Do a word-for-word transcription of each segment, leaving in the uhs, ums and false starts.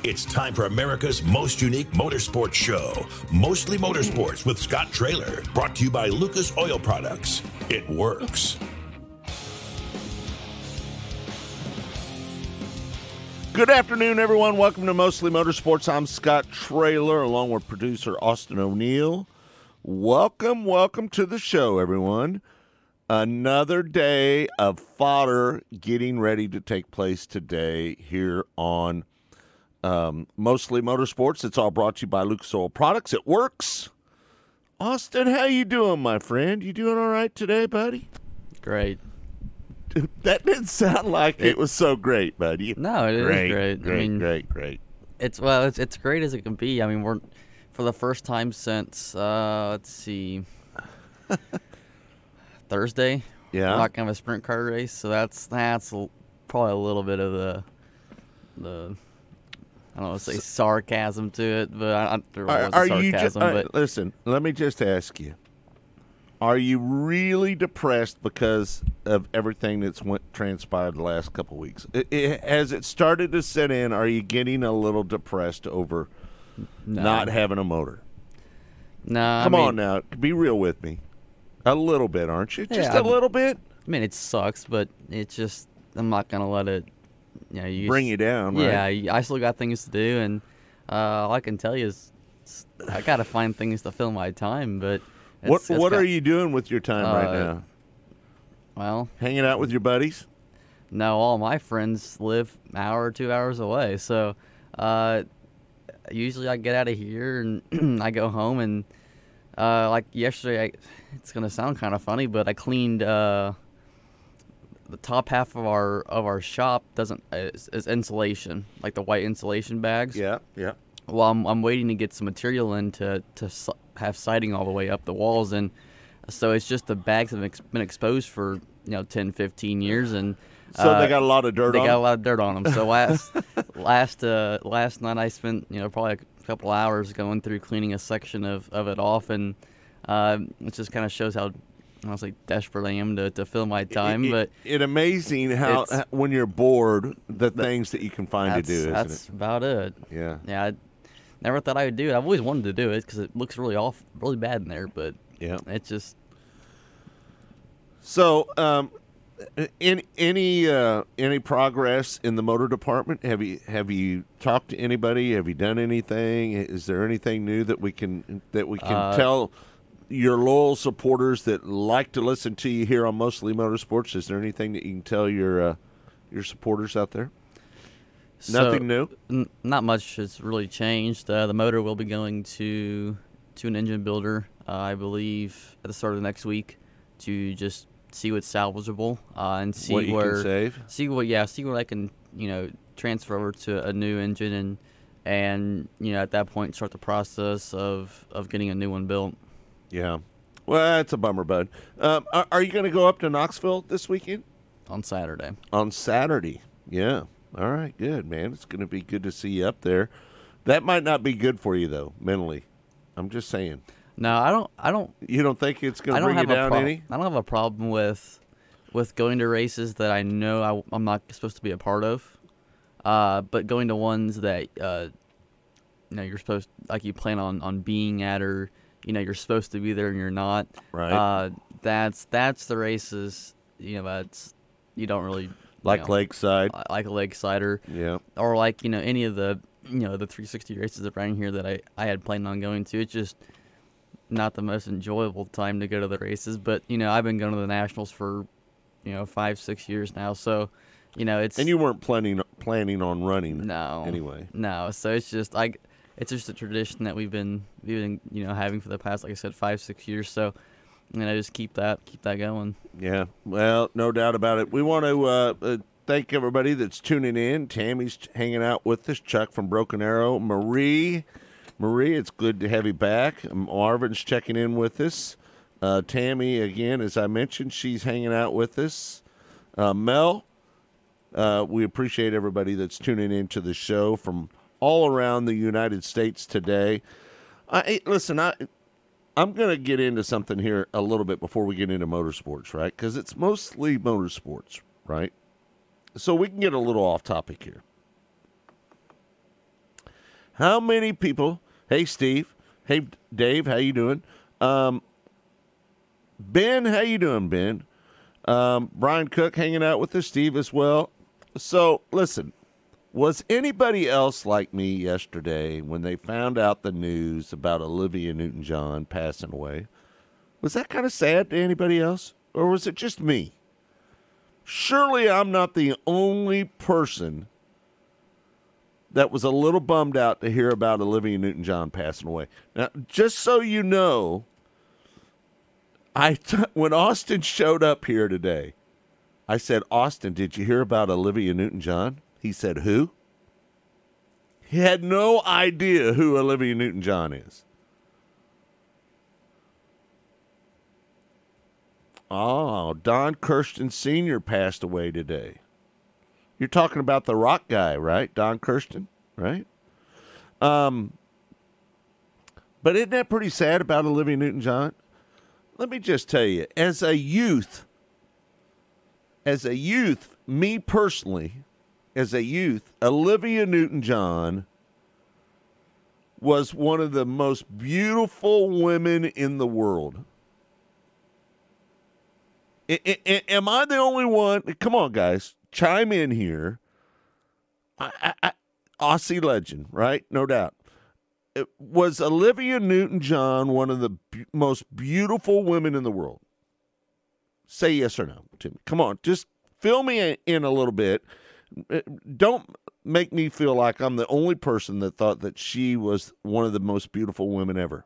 It's time for America's most unique motorsports show, Mostly Motorsports with Scott Traylor, brought to you by Lucas Oil Products. It works. Good afternoon, everyone. Welcome to Mostly Motorsports. I'm Scott Traylor, along with producer Austin O'Neill. Welcome, welcome to the show, everyone. Another day of fodder getting ready to take place today here on um, Mostly Motorsports. It's all brought to you by Lucas Oil Products. It works. Austin, how you doing, my friend? You doing all right today, buddy? Great. Dude, that didn't sound like it, it was so great, buddy. No, it great, is great. Great, I mean, great, great. It's well, it's it's great as it can be. I mean, we're for the first time since uh, let's see, Thursday. Yeah. We're not gonna have a sprint car race, so that's that's a, probably a little bit of the the I don't want to say sarcasm to it, but I, I don't know Are, if are it's you sarcasm. just, all right, but listen, let me just ask you. Are you really depressed because of everything that's went transpired the last couple of weeks? It, it, has it started to set in? Are you getting a little depressed over no. not having a motor? No, Come I mean, on now, be real with me. A little bit, aren't you? Just Yeah, a little bit. I mean, it sucks, but it's just I'm not gonna let it. You know, you Bring you down, right? Yeah, I still got things to do, and uh, all I can tell you is I gotta find things to fill my time. But it's, What it's What got, are you doing with your time uh, right now? Well, Hanging out with your buddies? no, all my friends live an hour or two hours away, so uh, usually I get out of here and I go home and uh, like yesterday. I, it's gonna sound kind of funny, but I cleaned. Uh, The top half of our of our shop doesn't is, is insulation, like the white insulation bags. Yeah, yeah. Well, I'm I'm waiting to get some material in to to s- have siding all the way up the walls, and so it's just the bags have ex- been exposed for you know ten, fifteen years, and So uh, they got a lot of dirt they on got a them? lot of dirt on them. So last last uh, last night I spent you know probably a couple hours going through cleaning a section of, of it off, and uh, it just kind of shows how. Honestly, desperate I am to, to fill my time, it, but it, it amazing how it's- when you're bored, the things that you can find to that's, do, isn't that's it? about it. Yeah. Yeah, I never thought I would do it. I've always wanted to do it because it looks really off, really bad in there, but Yeah. it's just So, um, in, any uh, any progress in the motor department? Have you have you talked to anybody? Have you done anything? Is there anything new that we can that we can Uh, tell your loyal supporters that like to listen to you here on Mostly Motorsports? Is there anything that you can tell your uh, your supporters out there? Nothing so, new? N- not much has really changed. Uh, the motor will be going to to an engine builder, uh, I believe, at the start of next week to just see what's salvageable uh, and see What you where can save? see what yeah see what I can you know transfer over to a new engine and and you know at that point start the process of of getting a new one built. Yeah. Well, that's a bummer, bud. Um, are, are you going to go up to Knoxville this weekend? On Saturday. On Saturday. Yeah. All right, good, man. It's going to be good to see you up there. That might not be good for you, though, mentally. I'm just saying. No, I don't. I don't. You don't think it's going I to don't bring you have a down prob- any? I don't have a problem with with going to races that I know I, I'm not supposed to be a part of. Uh, but going to ones that uh, you know you're supposed like you plan on, on being at or you know you're supposed to be there and you're not. Right. Uh, that's that's the races. You know that's you don't really Like you know, Lakeside. like a Lakeside or Yeah. or like you know any of the you know the three sixty races around here that I, I had planned on going to. It's just not the most enjoyable time to go to the races, but you know I've been going to the nationals for you know five six years now, so you know it's And you weren't planning planning on running no anyway. no so it's just like it's just a tradition that we've been we've been you know having for the past like I said five six years, so you know just keep that keep that going. Yeah, well, no doubt about it. We want to uh, uh, thank everybody that's tuning in. Tammy's hanging out with us. Chuck from Broken Arrow. Marie, Marie, it's good to have you back. Marvin's checking in with us. Uh, Tammy, again, as I mentioned, she's hanging out with us. Uh, Mel, uh, we appreciate everybody that's tuning into the show from all around the United States today. I, listen, I... I'm going to get into something here a little bit before we get into motorsports, right? Because it's mostly motorsports, right? So we can get a little off topic here. How many people? Hey, Steve. Hey, Dave. How you doing? Um, Ben, how you doing, Ben? Um, Brian Cook hanging out with us. Steve as well. So, listen. Was anybody else like me yesterday when they found out the news about Olivia Newton-John passing away? Was that kind of sad to anybody else? Or was it just me? Surely I'm not the only person that was a little bummed out to hear about Olivia Newton-John passing away. Now, just so you know, I t- when Austin showed up here today, I said, Austin, did you hear about Olivia Newton-John? He said, who? He had no idea who Olivia Newton-John is. Oh, Don Kirshner Senior passed away today. You're talking about the rock guy, right? Don Kirshner, right? Um, but isn't that pretty sad about Olivia Newton-John? Let me just tell you, as a youth, as a youth, me personally, as a youth, Olivia Newton-John was one of the most beautiful women in the world. I, I, am I the only one? Come on, guys. Chime in here. I, I, I, Aussie legend, right? No doubt. It, was Olivia Newton-John one of the b- most beautiful women in the world? Say yes or no to me. Come on, just fill me in a little bit. Don't make me feel like I'm the only person that thought that she was one of the most beautiful women ever.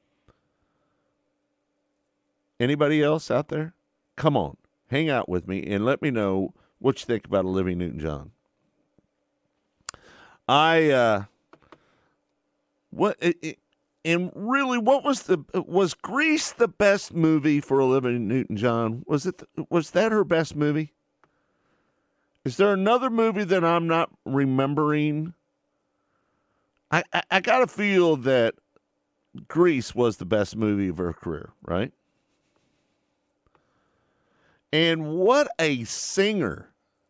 Anybody else out there? Come on, hang out with me and let me know what you think about Olivia Newton-John. I, uh, what, it, it, and really, what was the, was Grease the best movie for Olivia Newton-John? Was it, was that her best movie? Is there another movie that I'm not remembering? I, I, I got to feel that Grease was the best movie of her career, right? And what a singer.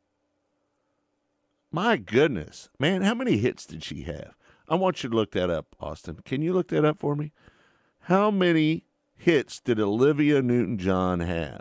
My goodness. Man, how many hits did she have? I want you to look that up, Austin. Can you look that up for me? How many hits did Olivia Newton-John have?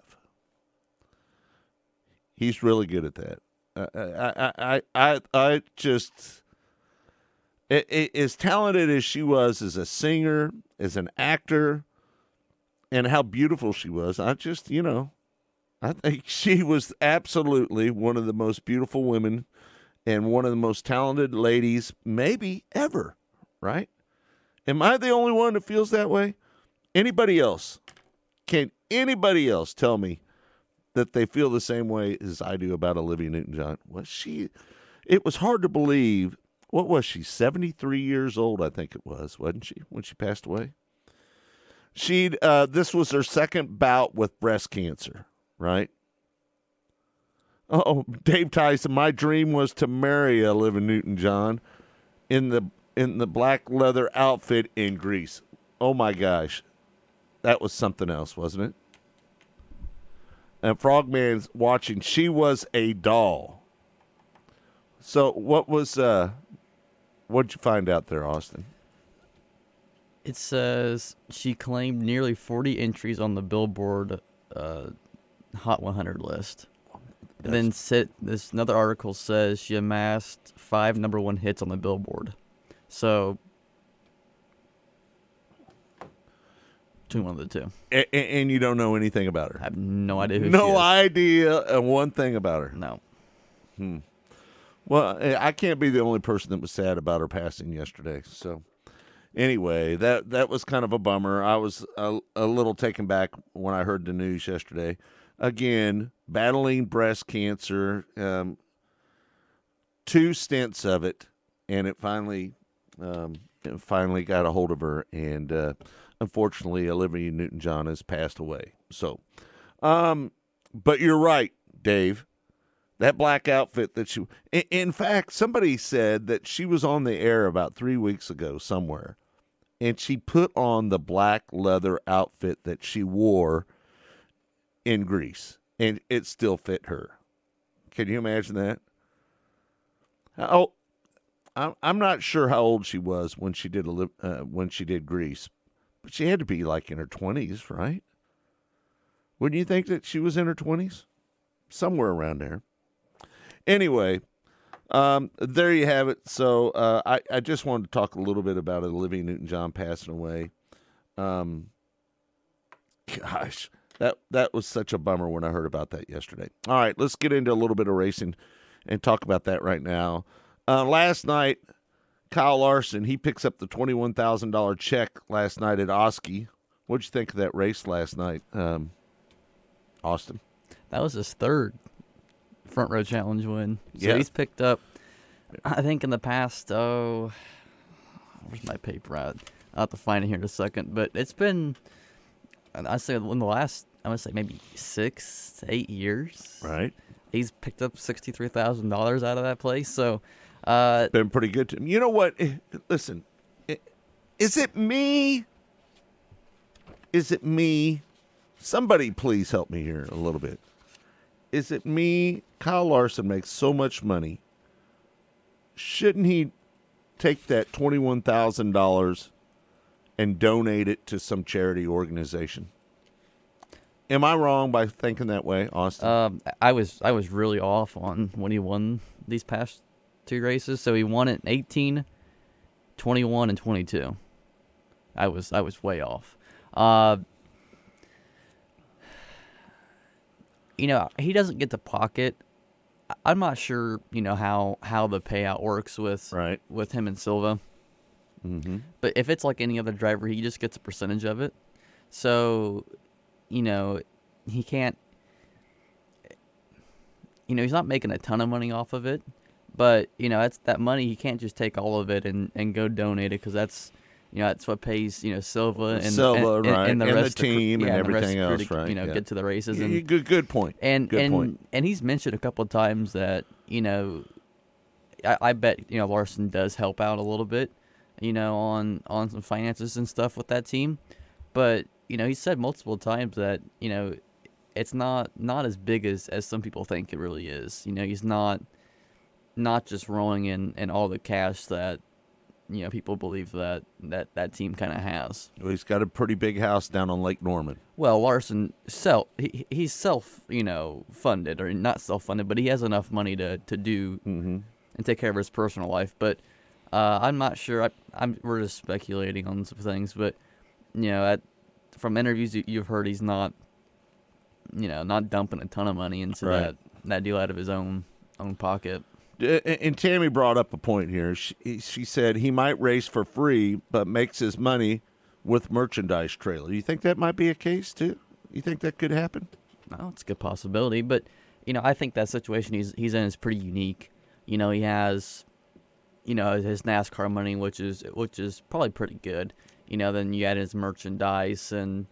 He's really good at that. I, I, I, I, I just, it, it, as talented as she was as a singer, as an actor, and how beautiful she was, I just, you know, I think she was absolutely one of the most beautiful women and one of the most talented ladies maybe ever, right? Am I the only one that feels that way? Anybody else? Can anybody else tell me that they feel the same way as I do about Olivia Newton-John? Was she, it was hard to believe, what was she, seventy-three years old, I think it was, wasn't she, when she passed away? She, uh, this was her second bout with breast cancer, right? Oh, Dave Tyson, my dream was to marry Olivia Newton-John in the in the black leather outfit in Grease. Oh my gosh. That was something else, wasn't it? And Frogman's watching. She was a doll. So what was, uh, what did you find out there, Austin? It says she claimed nearly forty entries on the Billboard uh, Hot one hundred list. And then sit, this another article says she amassed five number one hits on the Billboard. So, between one of the two. And, and you don't know anything about her? I have no idea who no she is. idea and one thing about her? No. Hmm. Well, I can't be the only person that was sad about her passing yesterday. So, anyway, that, that was kind of a bummer. I was a, a little taken back when I heard the news yesterday. Again, battling breast cancer, um, two stints of it, and it finally, um, it finally got a hold of her. And uh, unfortunately, Olivia Newton-John has passed away. So, um, but you're right, Dave. That black outfit that she, in, in fact, somebody said that she was on the air about three weeks ago somewhere, and she put on the black leather outfit that she wore in Grease, and it still fit her. Can you imagine that? Oh, I'm I'm not sure how old she was when she did Oli- uh, when she did Grease, but she had to be like in her twenties, right? Wouldn't you think that she was in her twenties, somewhere around there? Anyway, um, there you have it. So uh, I I just wanted to talk a little bit about Olivia Newton-John passing away. Um, gosh, that that was such a bummer when I heard about that yesterday. All right, let's get into a little bit of racing and talk about that right now. Uh, last night, Kyle Larson, he picks up the twenty-one thousand dollars check last night at Oski. What'd you think of that race last night, um, Austin? That was his third Front Row Challenge win. So Yeah. he's picked up, I think in the past, oh, where's my paper at? I'll have to find it here in a second. But it's been, I'd say in the last, I would say maybe six, eight years. Right. He's picked up sixty-three thousand dollars out of that place. So, uh, Been pretty good to him. You know what? Eh, Listen, eh, is it me? Is it me? Somebody please help me here a little bit. Is it me? Kyle Larson makes so much money. Shouldn't he take that twenty-one thousand dollars and donate it to some charity organization? Am I wrong by thinking that way, Austin? um, I was I was really off on when he won these past two races. So he won it in eighteen, twenty-one, and twenty-two. I was I was way off. Uh, you know, he doesn't get to pocket. I- I'm not sure, you know, how, how the payout works with Right. with him and Silva. Mm-hmm. But if it's like any other driver, he just gets a percentage of it. So, you know, he can't, you know, he's not making a ton of money off of it. But, you know, that's that money, he can't just take all of it and, and go donate it because that's, you know, that's what pays, you know, Silva and, Silva, and, right, and the and the rest of the cr- team and yeah, the rest everything of the crew else, to, right, You know, yeah. get to the races. Yeah, And, good, good point. and good and point. and he's mentioned a couple of times that, you know, I, I bet, you know, Larson does help out a little bit, you know, on on some finances and stuff with that team. But, you know, he said multiple times that, you know, it's not not as big as, as some people think it really is. You know, he's not not just rolling in, in all the cash that, you know, people believe that that, that team kind of has. Well, he's got a pretty big house down on Lake Norman. Well, Larson self he, he's self, you know, funded or not self funded, but he has enough money to, to do Mm-hmm. and take care of his personal life. But uh, I'm not sure. I, I'm we're just speculating on some things, but you know, at, from interviews you, you've heard, he's not, you know, not dumping a ton of money into Right. that that deal out of his own own pocket. Uh, And Tammy brought up a point here. She, she said he might race for free, but makes his money with merchandise trailer. You think that might be a case too? You think that could happen? Well, it's a good possibility, but you know, I think that situation he's he's in is pretty unique. You know, he has, you know, his NASCAR money, which is which is probably pretty good. You know, then you add his merchandise and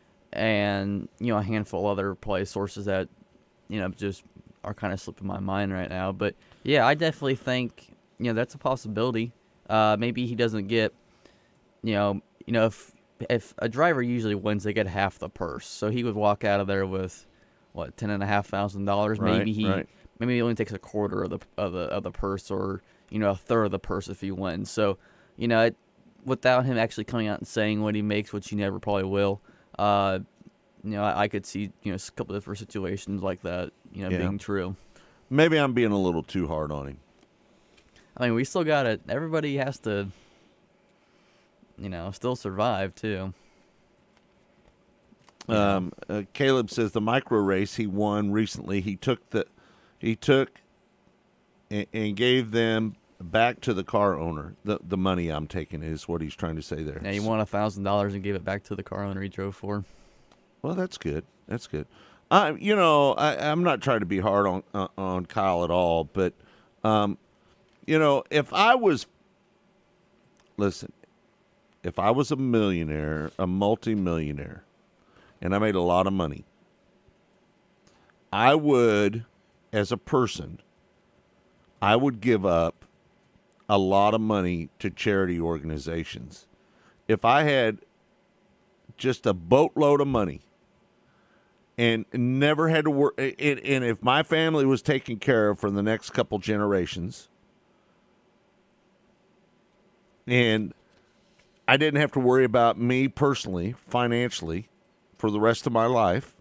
and you know a handful of other play sources that you know just are kind of slipping my mind right now. But yeah, I definitely think you know that's a possibility. Uh, maybe he doesn't get, you know, you know if if a driver usually wins, they get half the purse. So he would walk out of there with what ten and a half thousand dollars. Right, Maybe he right. maybe he only takes a quarter of the of the of the purse, or you know a third of the purse if he wins. So you know it, without him actually coming out and saying what he makes, which he never probably will. Uh, you know, I, I could see you know a couple of different situations like that. You know, Yeah. being true. Maybe I'm being a little too hard on him. I mean, we still got it. Everybody has to, you know, still survive too. Um, uh, Caleb says the micro race he won recently, he took the, he took, and, and gave them back to the car owner. The the money I'm taking is what he's trying to say there. Yeah, he won a thousand dollars and gave it back to the car owner he drove for. Well, that's good. That's good. I, you know, I, I'm not trying to be hard on uh, on Kyle at all, but, um, you know, if I was, listen, if I was a millionaire, a multimillionaire, and I made a lot of money, I would, as a person, I would give up a lot of money to charity organizations. If I had just a boatload of money and never had to work, and, and if my family was taken care of for the next couple generations, and I didn't have to worry about me personally, financially, for the rest of my life,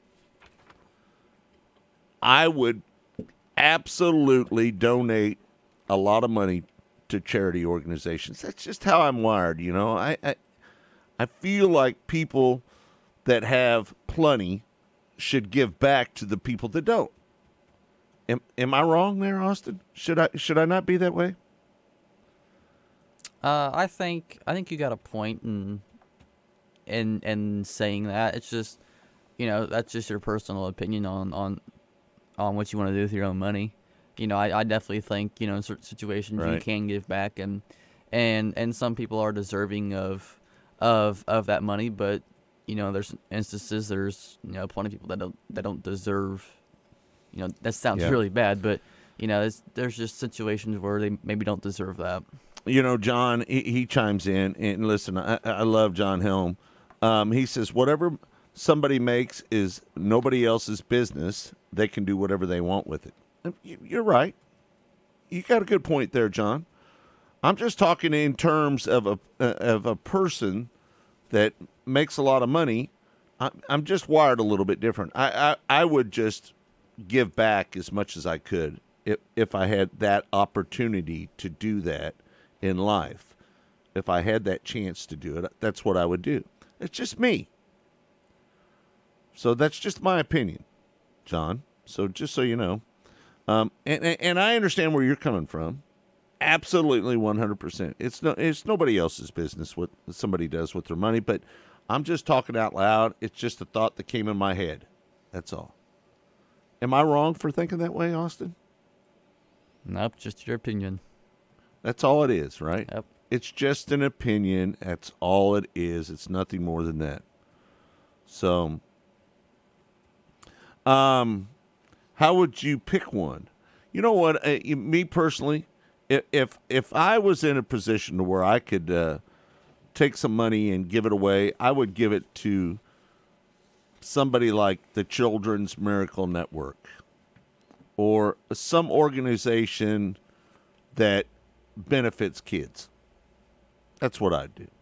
I would absolutely donate a lot of money to charity organizations. That's just how I'm wired, you know. I I, I feel like people that have plenty should give back to the people that don't. Am, am I wrong there, Austin? Should I should I not be that way? Uh, I think I think you got a point in in in saying that. It's just, you know, that's just your personal opinion on on, on what you want to do with your own money. You know, I, I definitely think, you know, in certain situations you Right. can give back, and and and some people are deserving of of of that money, but you know, there's instances there's, you know, plenty of people that don't that don't deserve. You know, that sounds Yeah. really bad, but you know, it's, there's just situations where they maybe don't deserve that. You know, John, he, he chimes in, and listen, I, I love John Helm. Um, he says, whatever somebody makes is nobody else's business. They can do whatever they want with it. And you- You're right. You got a good point there, John. I'm just talking in terms of a uh, of a person that makes a lot of money. I, I'm just wired a little bit different. I, I, I would just give back as much as I could if, if I had that opportunity to do that in life. If I had that chance to do it, that's what I would do. It's just me. So that's just my opinion, John. So just so you know. Um, and, and and I understand where you're coming from. Absolutely one hundred percent. It's no it's nobody else's business what somebody does with their money, but I'm just talking out loud. It's just a thought that came in my head. That's all. Am I wrong for thinking that way, Austin? Nope, just your opinion. That's all it is, right? Yep. It's just an opinion. That's all it is. It's nothing more than that. So, um, how would you pick one? You know what? Uh, me personally, if, if if I was in a position to where I could uh, take some money and give it away, I would give it to somebody like the Children's Miracle Network or some organization that benefits kids. That's what I'd do.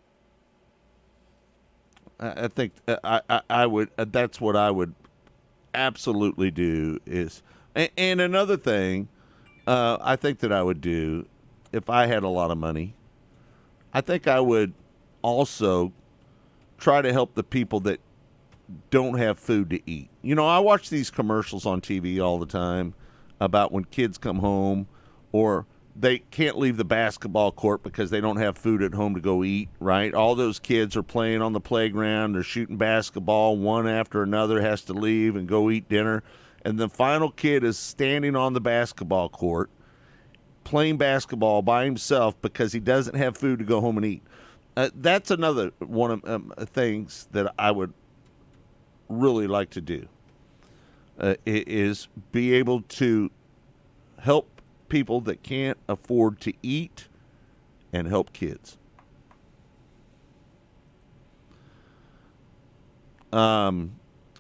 I, I think uh, I, I, I would. Uh, that's what I would absolutely do. Is and, and another thing, uh, I think that I would do if I had a lot of money. I think I would also try to help the people that don't have food to eat. You know, I watch these commercials on T V all the time about when kids come home or they can't leave the basketball court because they don't have food at home to go eat, right? All those kids are playing on the playground. They're shooting basketball. One after another has to leave and go eat dinner. And the final kid is standing on the basketball court playing basketball by himself because he doesn't have food to go home and eat. Uh, that's another one of um, things that I would really like to do uh, is be able to help people that can't afford to eat and help kids. Um,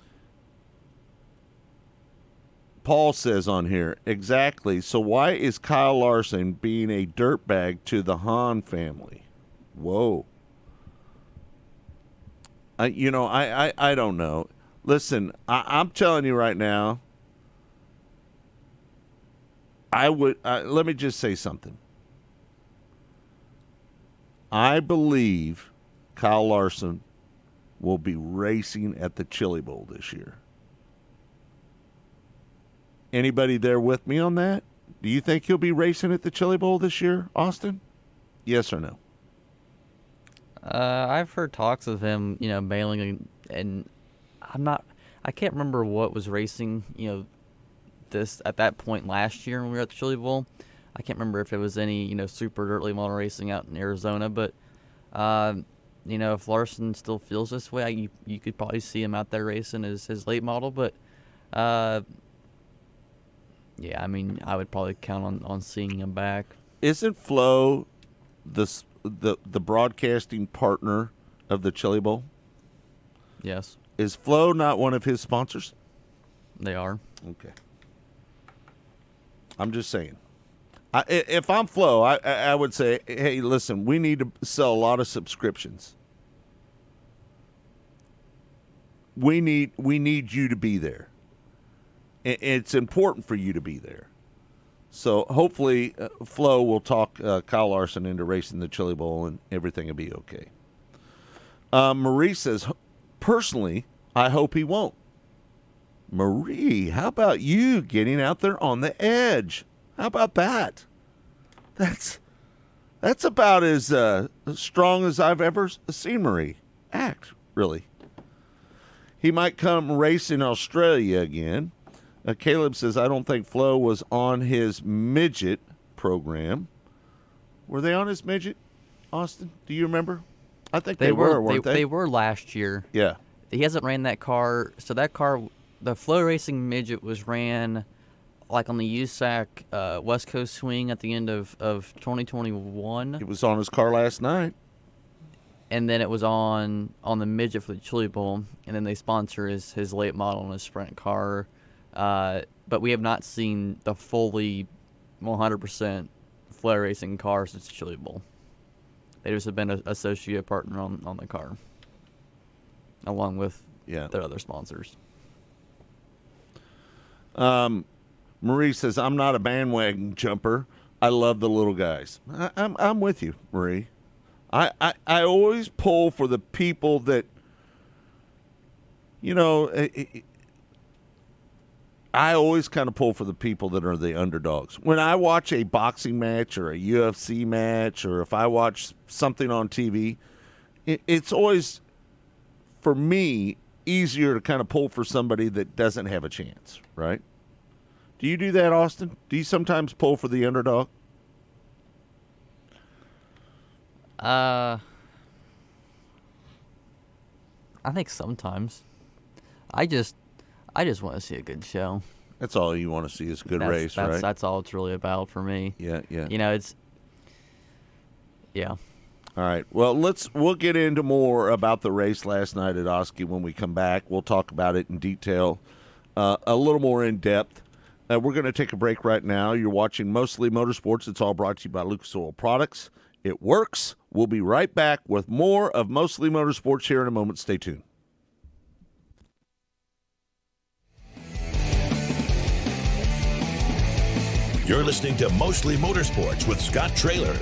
Paul says on here, exactly. So why is Kyle Larson being a dirtbag to the Hahn family? Whoa. I, you know, I, I, I don't know. Listen, I, I'm telling you right now, I would, uh, let me just say something. I believe Kyle Larson will be racing at the Chili Bowl this year. Anybody there with me on that? Do you think he'll be racing at the Chili Bowl this year, Austin? Yes or no? Uh, I've heard talks of him, you know, bailing, and, and I'm not, I can't remember what was racing, you know, this at that point last year when we were at the Chili Bowl. I can't remember if it was any, you know, super dirt late model racing out in Arizona, but, uh, you know, if Larson still feels this way, I, you, you could probably see him out there racing as his late model, but, uh, yeah, I mean, I would probably count on, on seeing him back. Isn't Flo the the the broadcasting partner of the Chili Bowl? Yes, Is Flo not one of his sponsors? they are. Okay. I'm just saying. I, if I'm Flo, I, I would say, hey, listen, we need to sell a lot of subscriptions. We need we need you to be there. It's important for you to be there. So hopefully, uh, Flo will talk uh, Kyle Larson into racing the Chili Bowl, and everything will be okay. Uh, Marie says, personally, I hope he won't. Marie, how about you getting out there on the edge? How about that? That's that's about as uh, strong as I've ever seen Marie act, really. He might come race in Australia again. Uh, Caleb says, I don't think Flo was on his midget program. Were they on his midget, Austin? Do you remember? I think they, they were, weren't they, they? They were last year. Yeah. He hasn't ran that car. So that car, the Flo Racing midget was ran like on the U S A C uh, West Coast swing at the end of, of twenty twenty-one. It was on his car last night. And then it was on on the midget for the Chili Bowl. And then they sponsor his, his late model and his sprint car. Uh, but we have not seen the fully one hundred percent Flo Racing car since the Chili Bowl. They just have been an associate partner on, on the car, along with yeah. their other sponsors. Um, Marie says, I'm not a bandwagon jumper. I love the little guys. I, I'm I'm with you, Marie. I, I, I always pull for the people that, you know, it, it, I always kind of pull for the people that are the underdogs. When I watch a boxing match or a U F C match, or if I watch something on T V, it, it's always, for me, easier to kind of pull for somebody that doesn't have a chance, right? Do you do that, Austin? Do you sometimes pull for the underdog? Uh, I think sometimes. I just... I just want to see a good show. That's all you want to see is a good that's, race, that's, right? That's all it's really about for me. Yeah, yeah. You know, it's, yeah. All right. Well, let's we'll get into more about the race last night at Oski when we come back. We'll talk about it in detail, uh, a little more in depth. Uh, we're going to take a break right now. You're watching Mostly Motorsports. It's all brought to you by Lucas Oil Products. It works. We'll be right back with more of Mostly Motorsports here in a moment. Stay tuned. You're listening to Mostly Motorsports with Scott Traylor.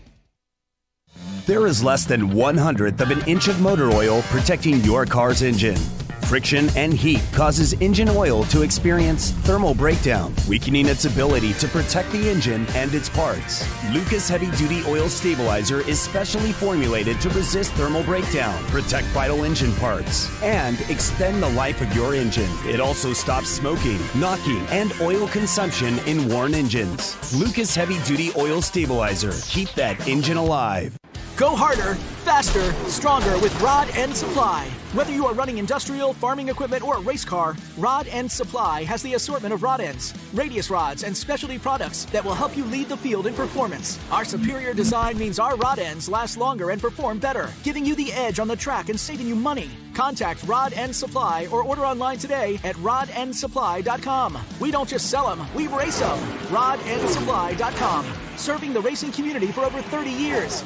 There is less than one hundredth of an inch of motor oil protecting your car's engine. Friction and heat causes engine oil to experience thermal breakdown, weakening its ability to protect the engine and its parts. Lucas Heavy Duty Oil Stabilizer is specially formulated to resist thermal breakdown, protect vital engine parts, and extend the life of your engine. It also stops smoking, knocking, and oil consumption in worn engines. Lucas Heavy Duty Oil Stabilizer. Keep that engine alive. Go harder, faster, stronger with Rod End Supply. Whether you are running industrial, farming equipment, or a race car, Rod End Supply has the assortment of rod ends, radius rods, and specialty products that will help you lead the field in performance. Our superior design means our rod ends last longer and perform better, giving you the edge on the track and saving you money. Contact Rod End Supply or order online today at rod end supply dot com. We don't just sell them, we race them. rod end supply dot com. Serving the racing community for over thirty years.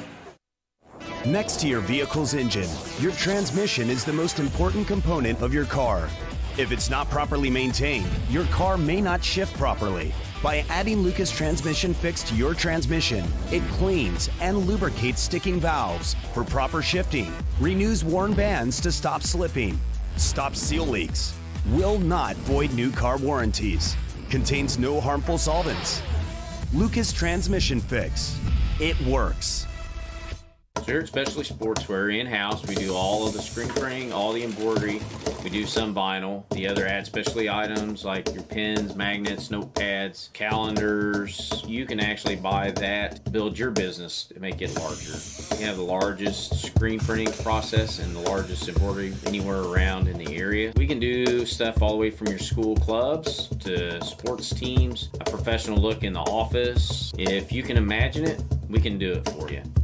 Next to your vehicle's engine, your transmission is the most important component of your car. If it's not properly maintained, your car may not shift properly. By adding Lucas Transmission Fix to your transmission, it cleans and lubricates sticking valves for proper shifting, renews worn bands to stop slipping, stops seal leaks, will not void new car warranties, contains no harmful solvents. Lucas Transmission Fix. It works. Here at Specialty Sportswear in-house, we do all of the screen printing, all the embroidery. We do some vinyl. The other add specialty items like your pens, magnets, notepads, calendars. You can actually buy that, build your business to make it larger. We have the largest screen printing process and the largest embroidery anywhere around in the area. We can do stuff all the way from your school clubs to sports teams, a professional look in the office. If you can imagine it, we can do it for you.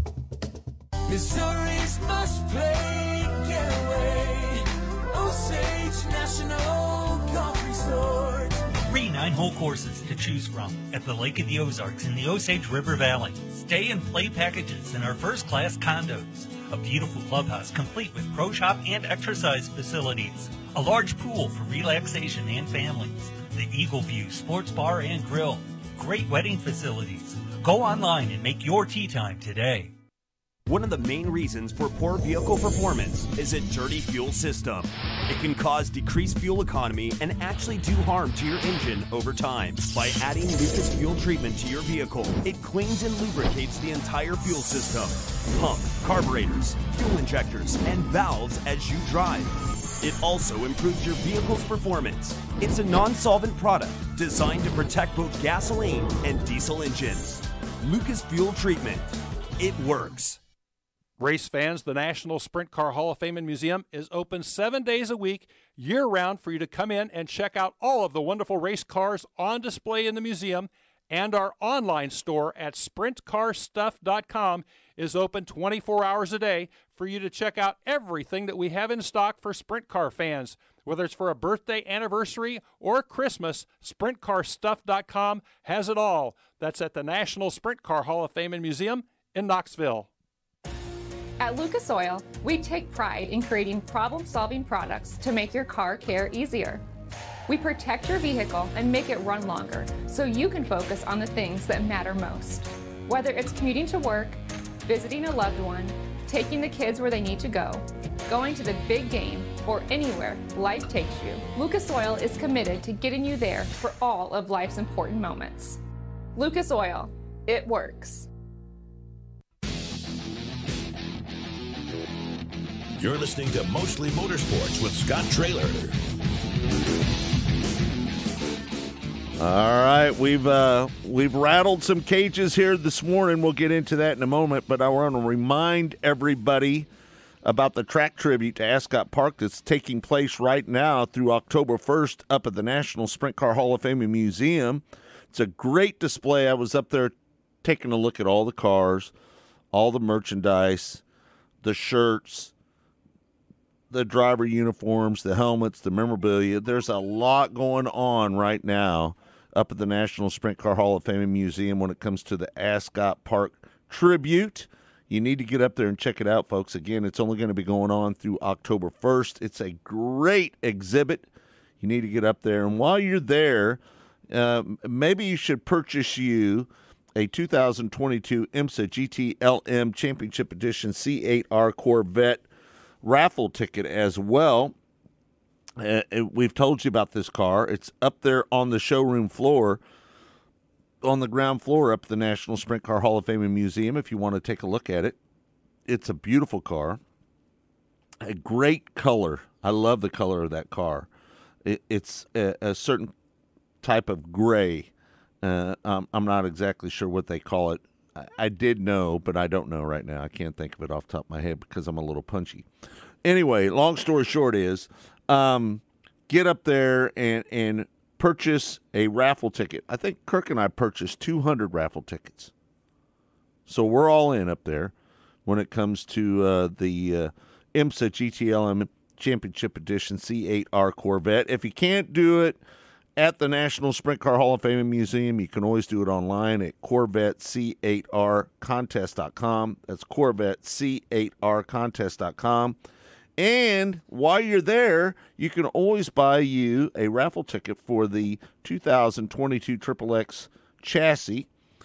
Missouri's must play getaway. Osage National Golf Resort. three nine-hole courses to choose from at the Lake of the Ozarks in the Osage River Valley. Stay and play packages in our first-class condos. A beautiful clubhouse complete with pro shop and exercise facilities. A large pool for relaxation and families. The Eagle View Sports Bar and Grill. Great wedding facilities. Go online and make your tee time today. One of the main reasons for poor vehicle performance is a dirty fuel system. It can cause decreased fuel economy and actually do harm to your engine over time. By adding Lucas Fuel Treatment to your vehicle, it cleans and lubricates the entire fuel system. Pump, carburetors, fuel injectors, and valves as you drive. It also improves your vehicle's performance. It's a non-solvent product designed to protect both gasoline and diesel engines. Lucas Fuel Treatment. It works. Race fans, the National Sprint Car Hall of Fame and Museum is open seven days a week, year-round, for you to come in and check out all of the wonderful race cars on display in the museum, and our online store at sprint car stuff dot com is open twenty-four hours a day for you to check out everything that we have in stock for sprint car fans. Whether it's for a birthday, anniversary, or Christmas, sprint car stuff dot com has it all. That's at the National Sprint Car Hall of Fame and Museum in Knoxville. At Lucas Oil, we take pride in creating problem-solving products to make your car care easier. We protect your vehicle and make it run longer so you can focus on the things that matter most. Whether it's commuting to work, visiting a loved one, taking the kids where they need to go, going to the big game, or anywhere life takes you, Lucas Oil is committed to getting you there for all of life's important moments. Lucas Oil, it works. You're listening to Mostly Motorsports with Scott Traylor. All right, we've uh, we've rattled some cages here this morning. We'll get into that in a moment, but I want to remind everybody about the track tribute to Ascot Park that's taking place right now through October first up at the National Sprint Car Hall of Fame and Museum. It's a great display. I was up there taking a look at all the cars, all the merchandise, the shirts, the driver uniforms, the helmets, the memorabilia. There's a lot going on right now up at the National Sprint Car Hall of Fame and Museum when it comes to the Ascot Park tribute. You need to get up there and check it out, folks. Again, it's only going to be going on through October first. It's a great exhibit. You need to get up there. And while you're there, uh, maybe you should purchase you a two thousand twenty-two IMSA G T L M Championship Edition C eight R Corvette raffle ticket as well. Uh, we've told you about this car. It's up there on the showroom floor, on the ground floor up at the National Sprint Car Hall of Fame and Museum if you want to take a look at it. It's a beautiful car. A great color. I love the color of that car. It, it's a, a certain type of gray. Uh, um, I'm not exactly sure what they call it. I, I did know, but I don't know right now. I can't think of it off the top of my head because I'm a little punchy. Anyway, long story short is, um, get up there and, and purchase a raffle ticket. I think Kirk and I purchased two hundred raffle tickets. So we're all in up there when it comes to uh, the uh, IMSA G T L M Championship Edition C eight R Corvette. If you can't do it at the National Sprint Car Hall of Fame and Museum, you can always do it online at Corvette C eight R contest dot com. That's Corvette C eight R contest dot com. And while you're there, you can always buy you a raffle ticket for the two thousand twenty-two Triple X chassis.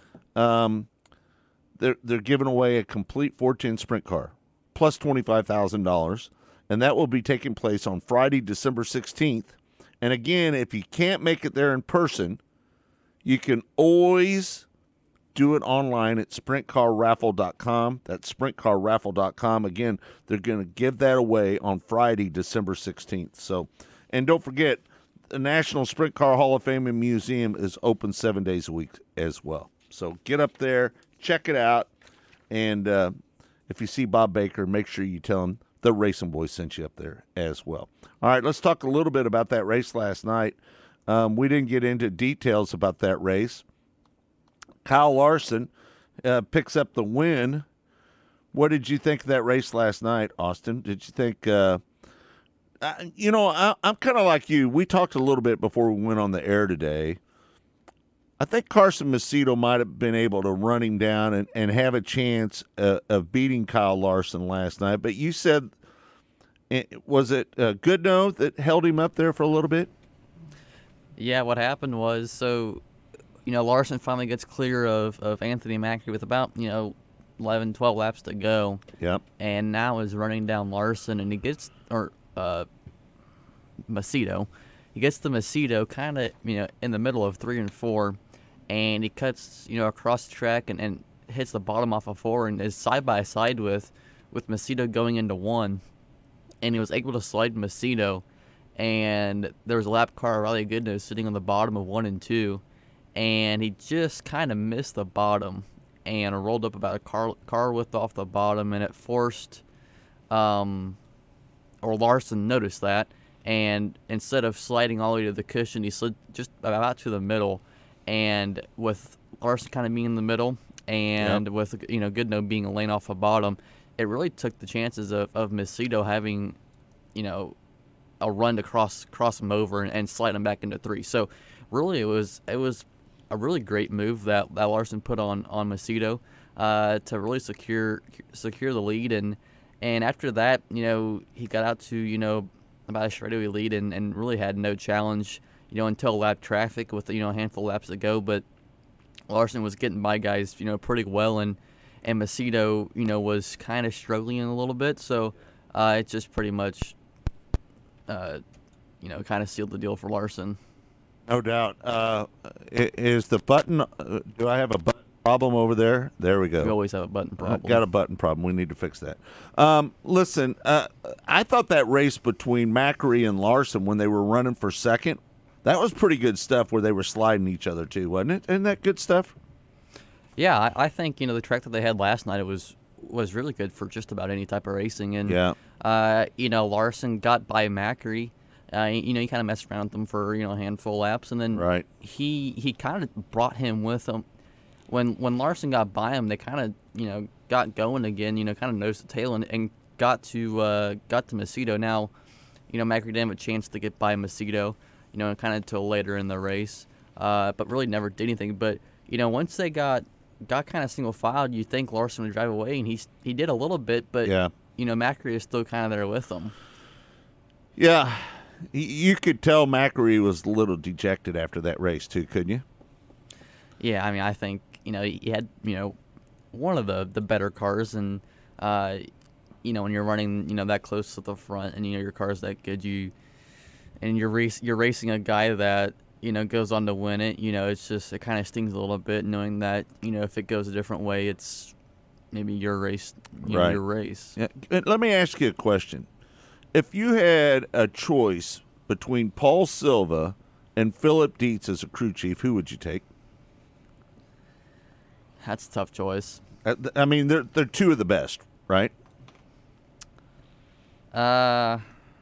Um, they're, they're giving away a complete four ten sprint car, plus twenty-five thousand dollars. And that will be taking place on Friday, December sixteenth. And again, if you can't make it there in person, you can always do it online at sprint car raffle dot com. That's sprint car raffle dot com. Again, they're going to give that away on Friday, December sixteenth. So, and don't forget, the National Sprint Car Hall of Fame and Museum is open seven days a week as well. So get up there, check it out, and uh, if you see Bob Baker, make sure you tell him the Racing Boys sent you up there as well. All right, let's talk a little bit about that race last night. Um, we didn't get into details about that race. Kyle Larson uh, picks up the win. What did you think of that race last night, Austin? Did you think uh, I, you know, I, I'm kind of like you. We talked a little bit before we went on the air today. I think Carson Macedo might have been able to run him down and, and have a chance uh, of beating Kyle Larson last night. But you said, was it uh, Goodnow that held him up there for a little bit? Yeah, what happened was, so, you know, Larson finally gets clear of, of Anthony Macri with about, you know, eleven, twelve laps to go. Yep. And now is running down Larson, and he gets, or uh, Macedo. He gets to Macedo kind of, you know, in the middle of three and four, and he cuts, you know, across the track and, and hits the bottom off of four and is side by side with, with Macedo going into one. And he was able to slide Macedo, and there was a lap car, Riley Goodnow, sitting on the bottom of one and two, and he just kind of missed the bottom and rolled up about a car car width off the bottom, and it forced, um, or Larson noticed that, and instead of sliding all the way to the cushion, he slid just about to the middle, and with Larson kind of being in the middle, and yep. with, you know, Goodnow being a lane off the bottom, it really took the chances of, of Macedo having, you know, a run to cross cross him over and, and slide him back into three. So really it was it was a really great move that, that Larson put on, on Macedo uh, to really secure secure the lead. And, and after that, you know, he got out to, you know, about a straightaway lead and, and really had no challenge, you know, until lap traffic with, you know, a handful of laps to go. But Larson was getting by guys, you know, pretty well, and and Macedo, you know, was kind of struggling a little bit. So uh, it just pretty much, uh, you know, kind of sealed the deal for Larson. No doubt. Uh, is the button, uh, do I have a button problem over there? There we go. We always have a button problem. I've got a button problem. We need to fix that. Um, listen, uh, I thought that race between Macri and Larson when they were running for second, that was pretty good stuff where they were sliding each other too, wasn't it? Isn't that good stuff? Yeah, I, I think, you know, the track that they had last night, it was was really good for just about any type of racing. And, yeah. uh, you know, Larson got by Macri. Uh, you know, he kind of messed around with him for, you know, a handful of laps. And then right. he he kind of brought him with him. When when Larson got by him, they kind of, you know, got going again, you know, kind of nose to tail and, and got to uh, got to Macedo. Now, you know, Macri didn't have a chance to get by Macedo, you know, kind of until later in the race, uh, but really never did anything. But, you know, once they got got kind of single filed, you think Larson would drive away, and he he did a little bit, but yeah. you know, Macri is still kind of there with him. Yeah, you could tell Macri was a little dejected after that race too, couldn't you? Yeah, I mean, I think, you know, he had, you know, one of the the better cars, and uh, you know, when you're running, you know, that close to the front, and you know your car's that good, you and you're race you're racing a guy that, you know, goes on to win it. You know, it's just, it kind of stings a little bit knowing that, you know, if it goes a different way, it's maybe your race, you right. know, your race. Yeah. Let me ask you a question. If you had a choice between Paul Silva and Philip Dietz as a crew chief, who would you take? That's a tough choice. I mean, they're they're two of the best, right? Uh,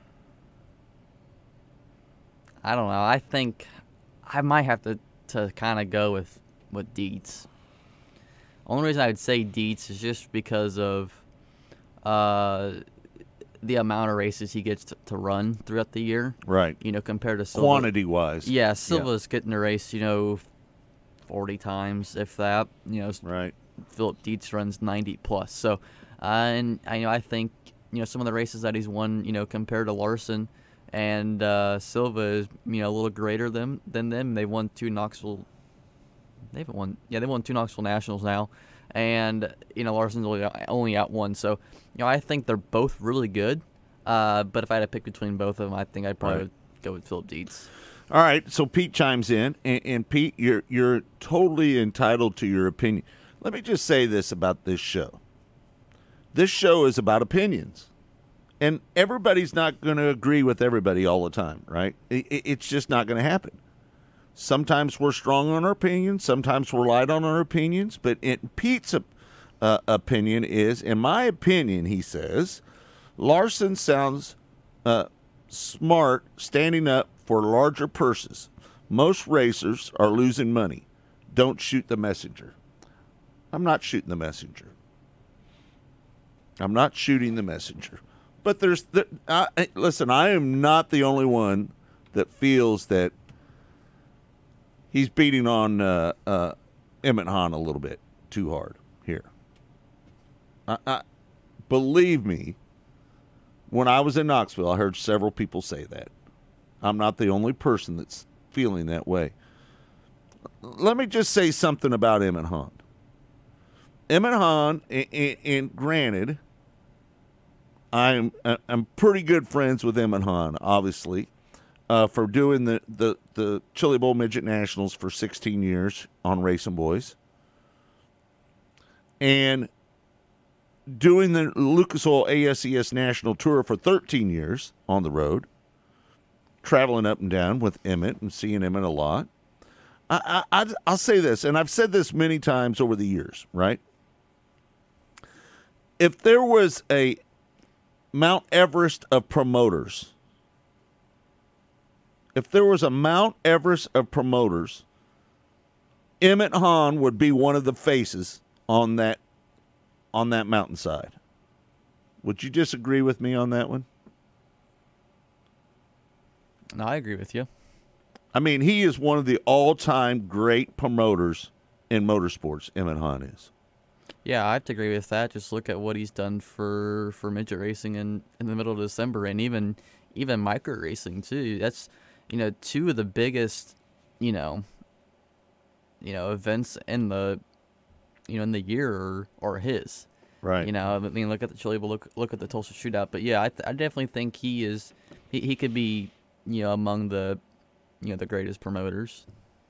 I don't know. I think I might have to, to kind of go with, with Dietz. Only reason I would say Dietz is just because of uh, the amount of races he gets to, to run throughout the year. Right. You know, compared to Silva. Quantity-wise. Yeah, Silva's yeah. getting to race, you know, forty times, if that. You know, right. Philip Dietz runs ninety plus. So, uh, and I you know I think, you know, some of the races that he's won, you know, compared to Larson and uh, Silva is, you know, a little greater than than them. They won two Knoxville. They haven't won. Yeah, they won two Knoxville Nationals now, and you know Larson's only only out one. So, you know, I think they're both really good. Uh, but if I had to pick between both of them, I think I'd probably right. go with Philip Dietz. All right, so Pete chimes in, and, and Pete, you're you're totally entitled to your opinion. Let me just say this about this show. This show is about opinions. And everybody's not going to agree with everybody all the time, right? It, it's just not going to happen. Sometimes we're strong on our opinions. Sometimes we're light on our opinions. But in Pete's uh, opinion is, in my opinion, he says, Larson sounds uh, smart standing up for larger purses. Most racers are losing money. Don't shoot the messenger. I'm not shooting the messenger. I'm not shooting the messenger. but there's the, I, listen. I am not the only one that feels that he's beating on uh, uh, Emmett Hahn a little bit too hard here. I, I, believe me, when I was in Knoxville, I heard several people say that. I'm not the only person that's feeling that way. Let me just say something about Emmett Hahn. Emmett Hahn, and, and granted, I'm I'm pretty good friends with Emmett Hahn, obviously, uh, for doing the, the, the Chili Bowl Midget Nationals for sixteen years on Racing Boys, and doing the Lucas Oil A S E S National Tour for thirteen years on the road, traveling up and down with Emmett and seeing Emmett a lot. I, I, I'll say this, and I've said this many times over the years, right? If there was a Mount Everest of promoters, if there was a Mount Everest of promoters, Emmett Hahn would be one of the faces on that on that mountainside. Would you disagree with me on that one? No, I agree with you. I mean, he is one of the all-time great promoters in motorsports, Emmett Hahn is. Yeah, I have to agree with that. Just look at what he's done for, for midget racing in, in the middle of December, and even even micro racing too. That's, you know, two of the biggest, you know, you know, events in the, you know, in the year are, are his. Right. You know, I mean, look at the Chili Bowl, look look at the Tulsa Shootout. But yeah, I th- I definitely think he is he, he could be, you know, among the, you know, the greatest promoters.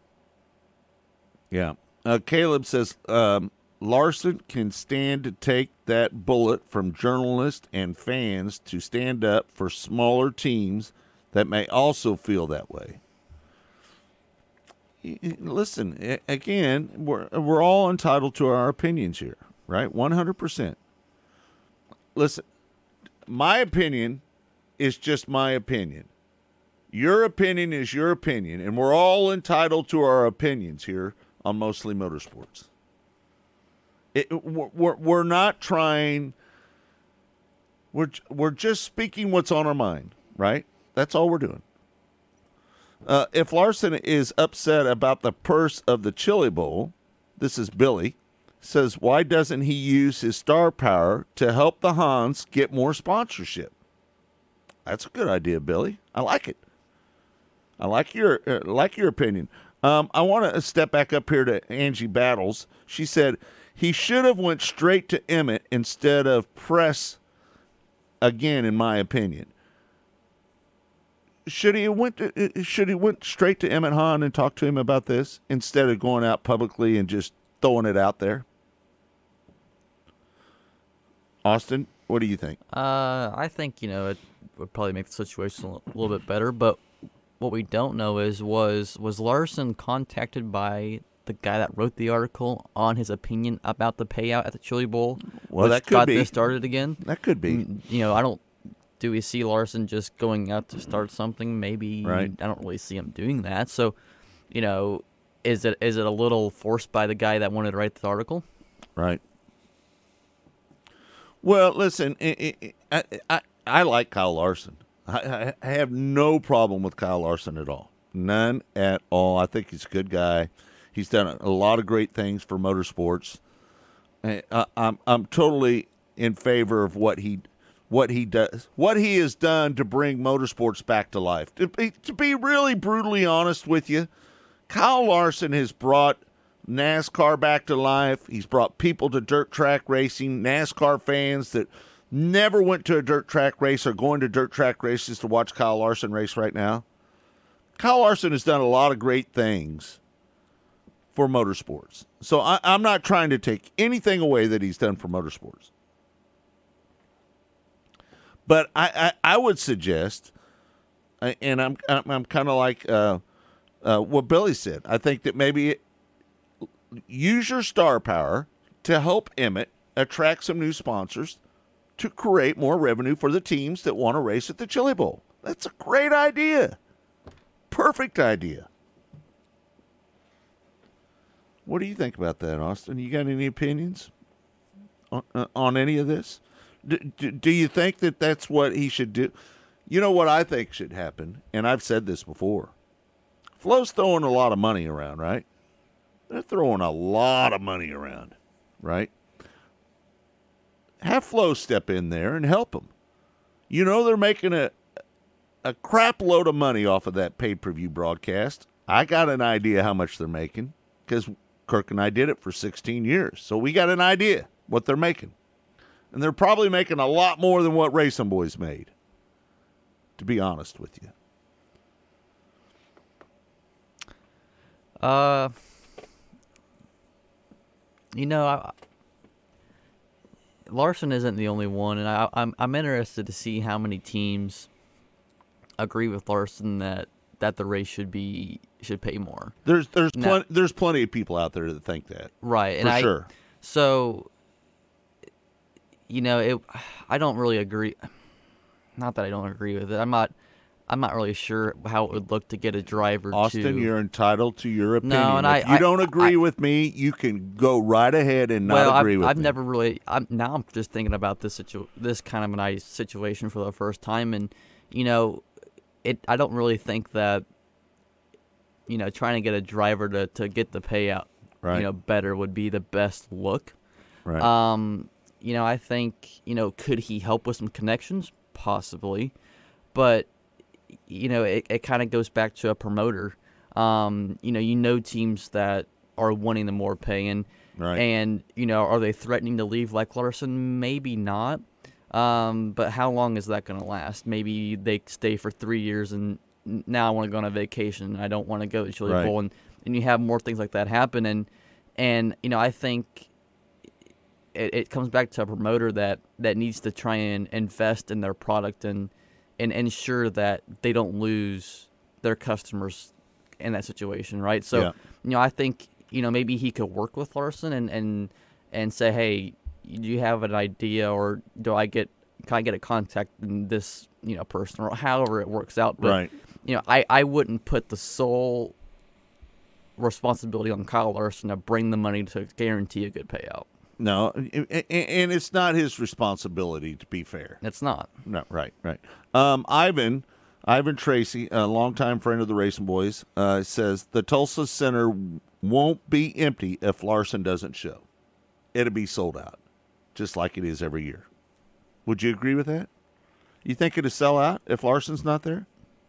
Yeah. Uh, Caleb says um, Larson can stand to take that bullet from journalists and fans to stand up for smaller teams that may also feel that way. Listen, again, we're, we're all entitled to our opinions here, right? one hundred percent. Listen, my opinion is just my opinion. Your opinion is your opinion, and we're all entitled to our opinions here on Mostly Motorsports. It, we're, we're not trying, we're, we're just speaking what's on our mind, right? That's all we're doing. Uh, if Larson is upset about the purse of the Chili Bowl, this is Billy, says, why doesn't he use his star power to help the Hans get more sponsorship? That's a good idea, Billy. I like it. I like your uh, like your opinion. Um, I want to step back up here to Angie Battles. She said he should have went straight to Emmett instead of press again, in my opinion. Should he have went to, should he went straight to Emmett Hahn and talked to him about this instead of going out publicly and just throwing it out there? Austin, what do you think? Uh, I think, you know, it would probably make the situation a little bit better, but what we don't know is was was Larson contacted by the guy that wrote the article on his opinion about the payout at the Chili Bowl? Well, which that could got be. this started again. That could be. You know, I don't. Do we see Larson just going out to start something? Maybe. Right. I don't really see him doing that. So, you know, is it is it a little forced by the guy that wanted to write the article? Right. Well, listen, I I, I, I like Kyle Larson. I, I have no problem with Kyle Larson at all. None at all. I think he's a good guy. He's done a, a lot of great things for motorsports. I, I, I'm I'm totally in favor of what he what he does, what he has done to bring motorsports back to life. To be, to be really brutally honest with you, Kyle Larson has brought NASCAR back to life. He's brought people to dirt track racing. NASCAR fans that never went to a dirt track race are going to dirt track races to watch Kyle Larson race right now. Kyle Larson has done a lot of great things for motorsports. So I, I'm not trying to take anything away that he's done for motorsports. But I, I, I would suggest, and I'm I'm, I'm kind of like uh, uh, what Billy said. I think that maybe it, use your star power to help Emmett attract some new sponsors to create more revenue for the teams that want to race at the Chili Bowl. That's a great idea. Perfect idea. What do you think about that, Austin? You got any opinions on, uh, on any of this? Do, do, do you think that that's what he should do? You know what I think should happen, and I've said this before. Flo's throwing a lot of money around, right? They're throwing a lot of money around, right? Have Flo step in there and help them. You know they're making a a crap load of money off of that pay-per-view broadcast. I got an idea how much they're making because Kirk and I did it for sixteen years. So we got an idea what they're making. And they're probably making a lot more than what Racing Boys made, to be honest with you. Uh, you know, I, Larson isn't the only one, and I, I'm I'm interested to see how many teams agree with Larson that, that the race should be should pay more. There's there's Now- plenty there's plenty of people out there that think that. Right, and For I, sure. So, you know, it. I don't really agree. Not that I don't agree with it. I'm not. I'm not really sure how it would look to get a driver. Austin, to, you're entitled to your opinion. No, and if I- you don't I- agree I- with me, you can go right ahead and not well, agree I've, with I've me. never really. I'm now. I'm just thinking about this situ- this kind of a nice situation for the first time, and you know, it. I don't really think that. You know, trying to get a driver to, to get the payout, Right. you know, better would be the best look. Right. Um, you know, I think, you know, could he help with some connections? Possibly. But, you know, it, it kind of goes back to a promoter. Um, you know, you know teams that are wanting the more pay. And, Right. and, you know, are they threatening to leave like Larson? Maybe not. Um, but how long is that going to last? Maybe they stay for three years and now I want to go on a vacation. I don't want to go to Chili Right. Bowl. And, and you have more things like that happen. And, and you know, I think it, it comes back to a promoter that, that needs to try and invest in their product and and ensure that they don't lose their customers in that situation, right? So, Yeah. you know, I think, you know, maybe he could work with Larson and, and and say, hey, do you have an idea, or do I get can I get a contact in this, you know, person, or however it works out. But, Right. you know, I, I wouldn't put the sole responsibility on Kyle Larson to bring the money to guarantee a good payout. No, and and it's not his responsibility, to be fair. It's not. No, right, right. Um, Ivan, Ivan Tracy, a longtime friend of the Racing Boys, uh, says the Tulsa Center won't be empty if Larson doesn't show. It'll be sold out, just like it is every year. Would you agree with that? You think it'll sell out if Larson's not there?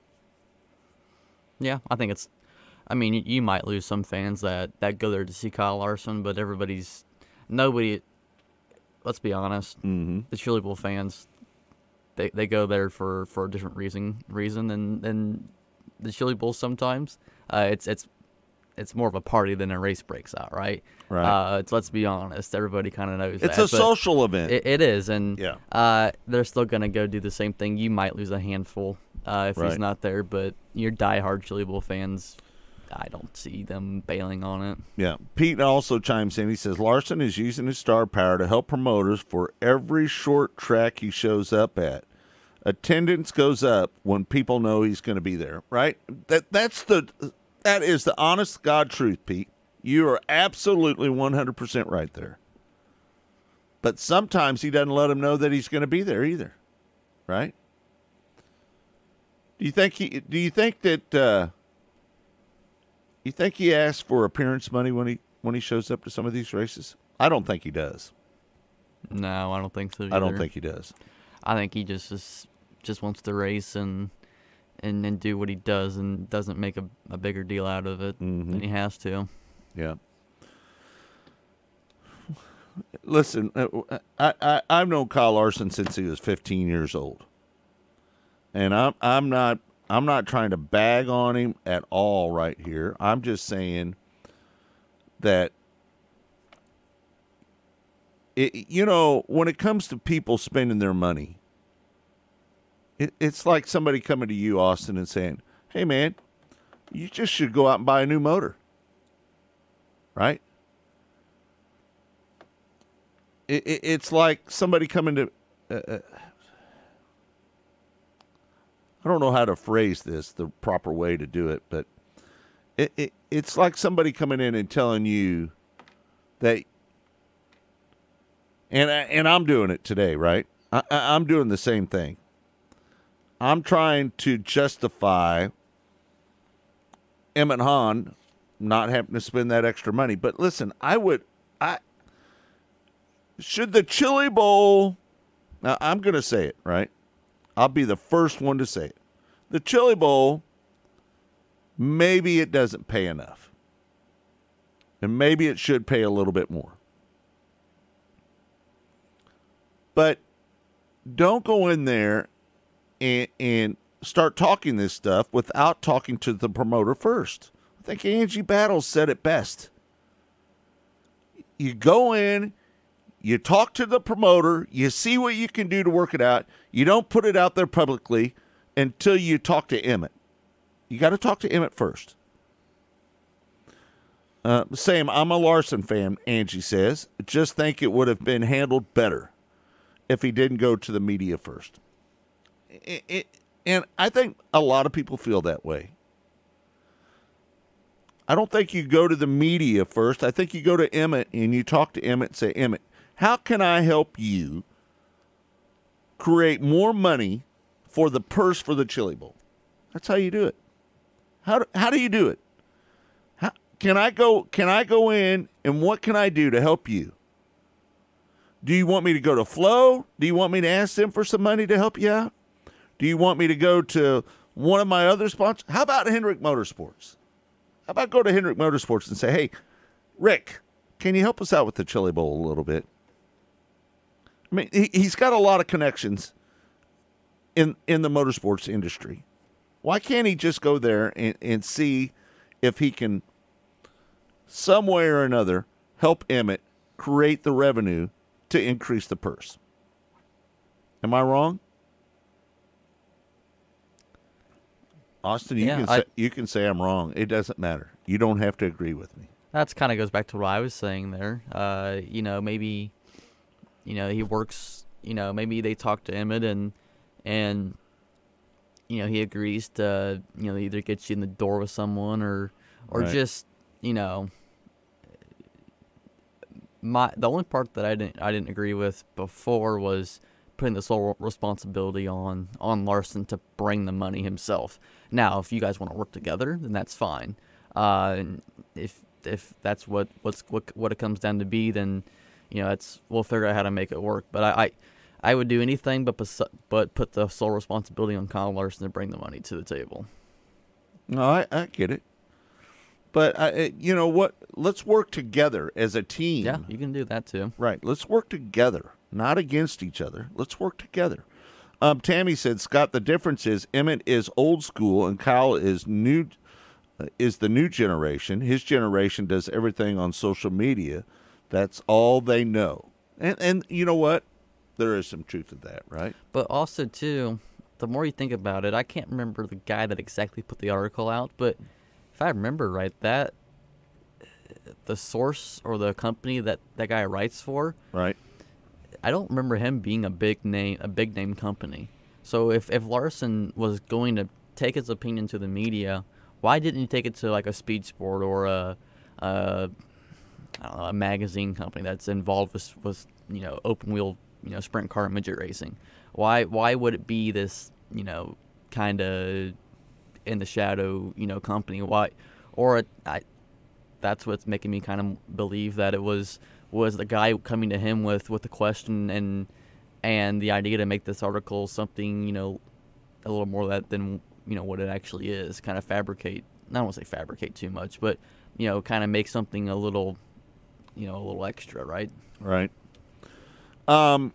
Yeah, I think it's. I mean, you, you might lose some fans that, that go there to see Kyle Larson, but everybody's nobody. Let's be honest. Mm-hmm. The Chili Bowl fans, they they go there for, for a different reason reason than, than the Chili Bowl sometimes. Uh, it's it's it's more of a party than a race breaks out, right? Right. Uh, it's, let's be honest. Everybody kind of knows It's that. a social event. It, it is, and Yeah. uh, they're still gonna go do the same thing. You might lose a handful uh, if Right. he's not there, but your diehard Chili Bowl fans, I don't see them bailing on it. Yeah. Pete also chimes in. He says Larson is using his star power to help promoters for every short track he shows up at. Attendance goes up when people know he's going to be there, right? That that's the that is the honest God truth, Pete. You are absolutely one hundred percent right there. But sometimes he doesn't let them know that he's going to be there either, right? Do you think he do you think that uh You think he asks for appearance money when he when he shows up to some of these races? I don't think he does. No, I don't think so either. I don't think he does. I think he just is, just wants to race and and and do what he does and doesn't make a, a bigger deal out of it Mm-hmm. than he has to. Yeah. Listen, uh, I, I I've known Kyle Larson since he was fifteen years old, and I'm I'm not I'm not trying to bag on him at all right here. I'm just saying that it, you know, when it comes to people spending their money, it, it's like somebody coming to you, Austin, and saying, "Hey, man, you just should go out and buy a new motor." Right? It, it, it's like somebody coming to. Uh, uh, I don't know how to phrase this the proper way to do it, but it, it it's like somebody coming in and telling you that, and I, and I'm doing it today, right? I, I, I'm doing the same thing. I'm trying to justify Emmett Hahn not having to spend that extra money. But listen, I would, I should the Chili Bowl. Now I'm going to say it, right? I'll be the first one to say it. The Chili Bowl, maybe it doesn't pay enough, and maybe it should pay a little bit more. But don't go in there and, and start talking this stuff without talking to the promoter first. I think Angie Battles said it best. You go in, you talk to the promoter, you see what you can do to work it out. You don't put it out there publicly until you talk to Emmett. You got to talk to Emmett first. Uh, Sam, I'm a Larson fan, Angie says. Just think it would have been handled better if he didn't go to the media first. It, it, and I think a lot of people feel that way. I don't think you go to the media first. I think you go to Emmett and you talk to Emmett and say, Emmett, how can I help you create more money for the purse for the Chili Bowl? That's how you do it. How do, how do you do it? How, can I go, can I go in and what can I do to help you? Do you want me to go to Flo? Do you want me to ask them for some money to help you out? Do you want me to go to one of my other sponsors? How about Hendrick Motorsports? How about go to Hendrick Motorsports and say, hey, Rick, can you help us out with the Chili Bowl a little bit? I mean, he, he's got a lot of connections in in the motorsports industry. Why can't he just go there and, and see if he can, some way or another, help Emmett create the revenue to increase the purse? Am I wrong? Austin, you, Yeah, can I- say, you can say I'm wrong. It doesn't matter. You don't have to agree with me. That's kind of goes back to what I was saying there. Uh, you know, maybe, you know, he works. You know, maybe they talk to Emmett and and you know he agrees to you know either get you in the door with someone or or Right. just you know. My the only part that I didn't I didn't agree with before was putting the sole responsibility on on Larson to bring the money himself. Now, if you guys want to work together, then that's fine. Uh, and if if that's what what's what what it comes down to be, then you know it's we'll figure out how to make it work. But I I, I would do anything but pos- but put the sole responsibility on Kyle Larson to bring the money to the table. No, I, I get it. But, I, I- you know what? Let's work together as a team. Yeah, you can do that too. Right. Let's work together, not against each other. Let's work together. Um, Tammy said, Scott, the difference is Emmett is old school and Kyle is new, uh, is the new generation. His generation does everything on social media. That's all they know. And, and you know what? There is some truth to that, right? But also, too, the more you think about it, I can't remember the guy that exactly put the article out, but if I remember right, that the source or the company that that guy writes for, Right. I don't remember him being a big name, a big name company. So if if Larson was going to take his opinion to the media, why didn't he take it to like a Speed Sport or a, a I don't know, a magazine company that's involved with with you know open wheel you know sprint car and midget racing? Why why would it be this you know kind of in the shadow you know company? Why or I that's what's making me kind of believe that it was was the guy coming to him with with the question and and the idea to make this article something you know a little more that than you know what it actually is, kind of fabricate. I don't want to say fabricate too much, but you know kind of make something a little you know a little extra, right? Right. Um.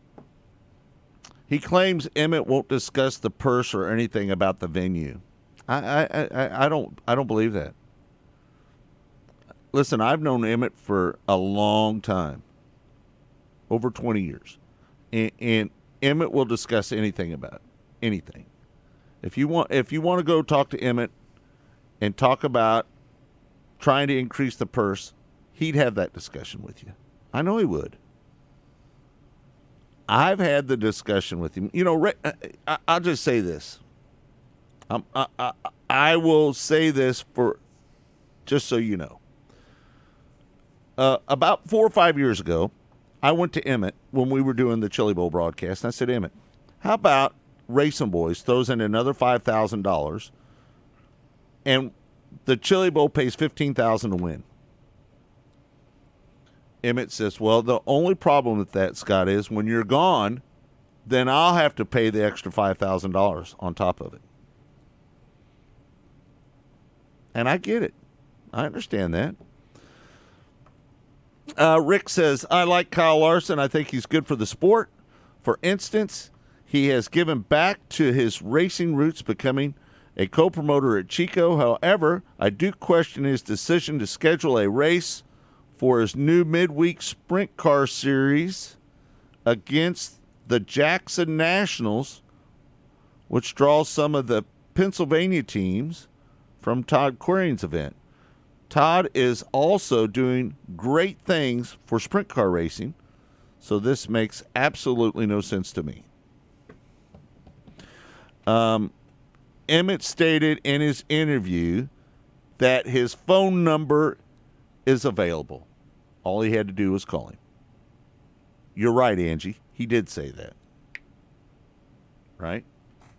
He claims Emmett won't discuss the purse or anything about the venue. I, I, I, I don't I don't believe that. Listen, I've known Emmett for a long time, over twenty years, and, and Emmett will discuss anything about it, anything. If you want, if you want to go talk to Emmett and talk about trying to increase the purse, he'd have that discussion with you. I know he would. I've had the discussion with him. You know, Rick, I, I'll just say this. I'm, I, I, I will say this for just so you know. Uh, about four or five years ago, I went to Emmett when we were doing the Chili Bowl broadcast, and I said, Emmett, how about Racing Boys throws in another five thousand dollars, and the Chili Bowl pays fifteen thousand dollars to win? Emmett says, well, the only problem with that, Scott, is when you're gone, then I'll have to pay the extra five thousand dollars on top of it. And I get it. I understand that. Uh, Rick says, I like Kyle Larson. I think he's good for the sport. For instance, he has given back to his racing roots, becoming a co-promoter at Chico. However, I do question his decision to schedule a race for his new midweek sprint car series against the Jackson Nationals, which draws some of the Pennsylvania teams from Todd Quirin's event. Todd is also doing great things for sprint car racing, so this makes absolutely no sense to me. Um, Emmett stated in his interview that his phone number is available. All he had to do was call him. You're right, Angie. He did say that. Right?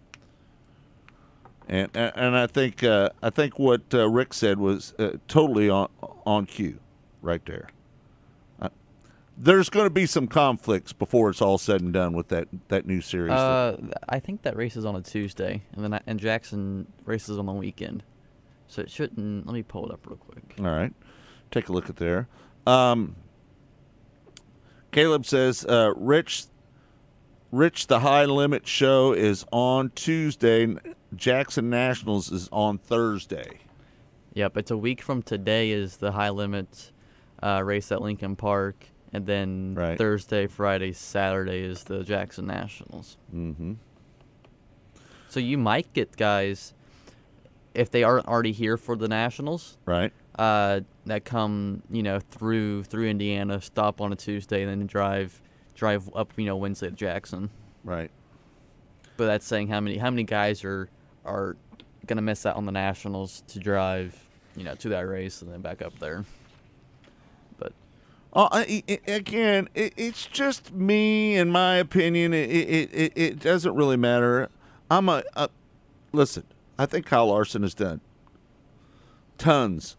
And and I think uh, I think what uh, Rick said was uh, totally on on cue, right there. Uh, there's going to be some conflicts before it's all said and done with that, that new series. Uh, I think that race is on a Tuesday, and then I, and Jackson races on the weekend, so it shouldn't. Let me pull it up real quick. All right, take a look at there. Um, Caleb says, uh, Rich, Rich, the High Limit show is on Tuesday. Jackson Nationals is on Thursday. Yep, it's a week from today is the High Limit uh, race at Lincoln Park, and then right. Thursday, Friday, Saturday is the Jackson Nationals. Mm-hmm. So you might get guys, if they aren't already here for the Nationals, right? Uh, that come, you know, through through Indiana, stop on a Tuesday, and then drive drive up, you know, Wednesday to Jackson. Right. But that's saying how many how many guys are are gonna miss out on the Nationals to drive, you know, to that race and then back up there. But uh, I, I, again, it, it's just me and my opinion. It it, it it doesn't really matter. I'm a, a listen. I think Kyle Larson has done tons,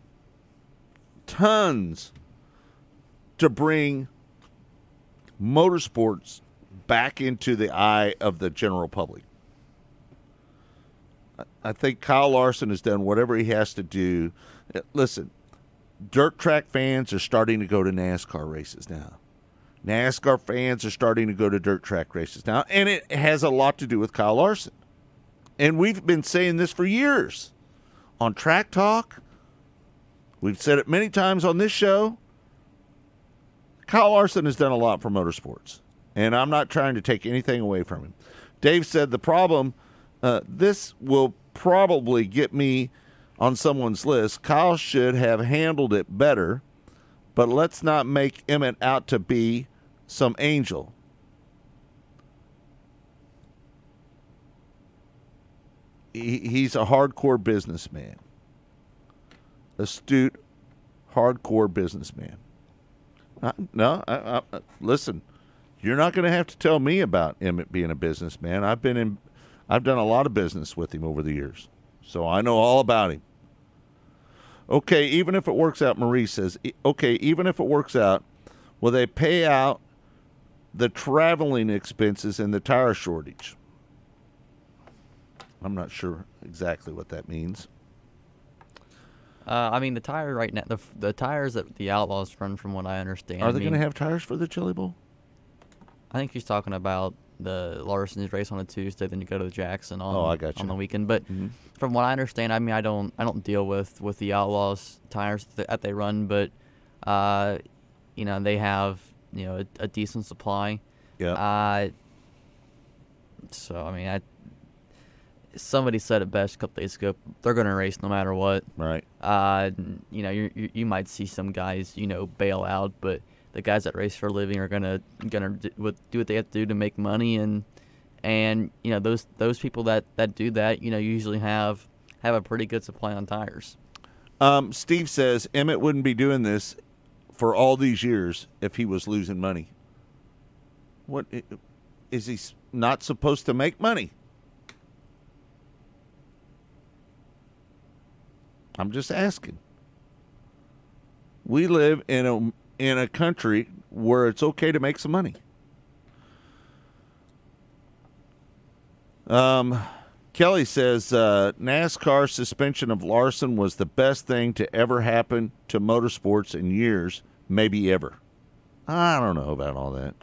tons to bring motorsports back into the eye of the general public. I think Kyle Larson has done whatever he has to do. Listen, dirt track fans are starting to go to NASCAR races now. NASCAR fans are starting to go to dirt track races now, and it has a lot to do with Kyle Larson. And we've been saying this for years. On Track Talk, we've said it many times on this show. Kyle Larson has done a lot for motorsports, and I'm not trying to take anything away from him. Dave said the problem, uh, this will probably get me on someone's list. Kyle should have handled it better, but let's not make Emmett out to be some angel. He, he's a hardcore businessman. Astute, hardcore businessman. Uh, no, I, I, listen, you're not going to have to tell me about Emmett being a businessman. I've been in, I've done a lot of business with him over the years, so I know all about him. Okay, even if it works out, Marie says, okay, even if it works out, will they pay out the traveling expenses and the tire shortage? I'm not sure exactly what that means. Uh, I mean, the tire right now, the the tires that the Outlaws run, from what I understand. Are they I mean, going to have tires for the Chili Bowl? I think he's talking about the Larson's race on a Tuesday, then you go to the Jackson on oh, I got you. on the weekend. But mm-hmm. from what I understand, I mean, I don't I don't deal with, with the Outlaws tires that, that they run, but uh, you know, they have, you know, a, a decent supply. Yeah. Uh, so I mean, I. Somebody said it best a couple days ago. They're going to race no matter what. Right. Uh, you know, you you might see some guys, you know, bail out, but the guys that race for a living are gonna gonna do what, do what they have to do to make money, and and you know those those people that, that do that, you know, usually have have a pretty good supply on tires. Um, Steve says Emmett wouldn't be doing this for all these years if he was losing money. What is he not supposed to make money? I'm just asking. We live in a in a country where it's okay to make some money. Um, Kelly says uh, NASCAR suspension of Larson was the best thing to ever happen to motorsports in years, maybe ever. I don't know about all that.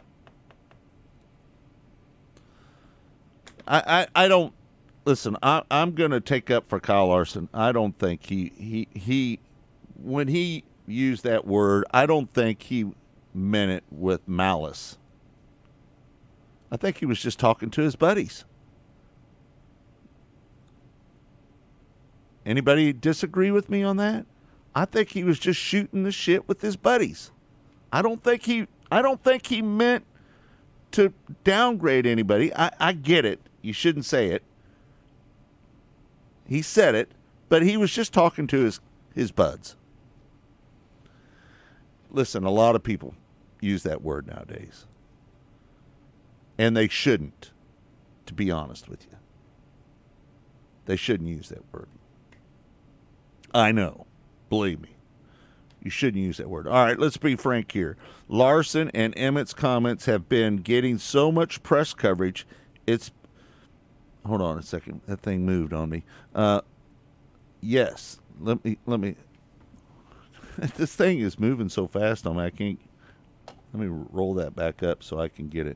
I I, I don't listen. I, I'm going to take up for Kyle Larson. I don't think he he he when he used that word, I don't think he meant it with malice. I think he was just talking to his buddies. Anybody disagree with me on that? I think he was just shooting the shit with his buddies. I don't think he I don't think he meant to downgrade anybody. I, I get it. You shouldn't say it. He said it, but he was just talking to his, his buds. Listen, a lot of people use that word nowadays. And they shouldn't, to be honest with you. They shouldn't use that word. I know. Believe me. You shouldn't use that word. All right, let's be frank here. Larson and Emmett's comments have been getting so much press coverage, it's... Hold on a second. That thing moved on me. Uh, yes. Let me... Let me... This thing is moving so fast on me, I can't... Let me roll that back up so I can get it.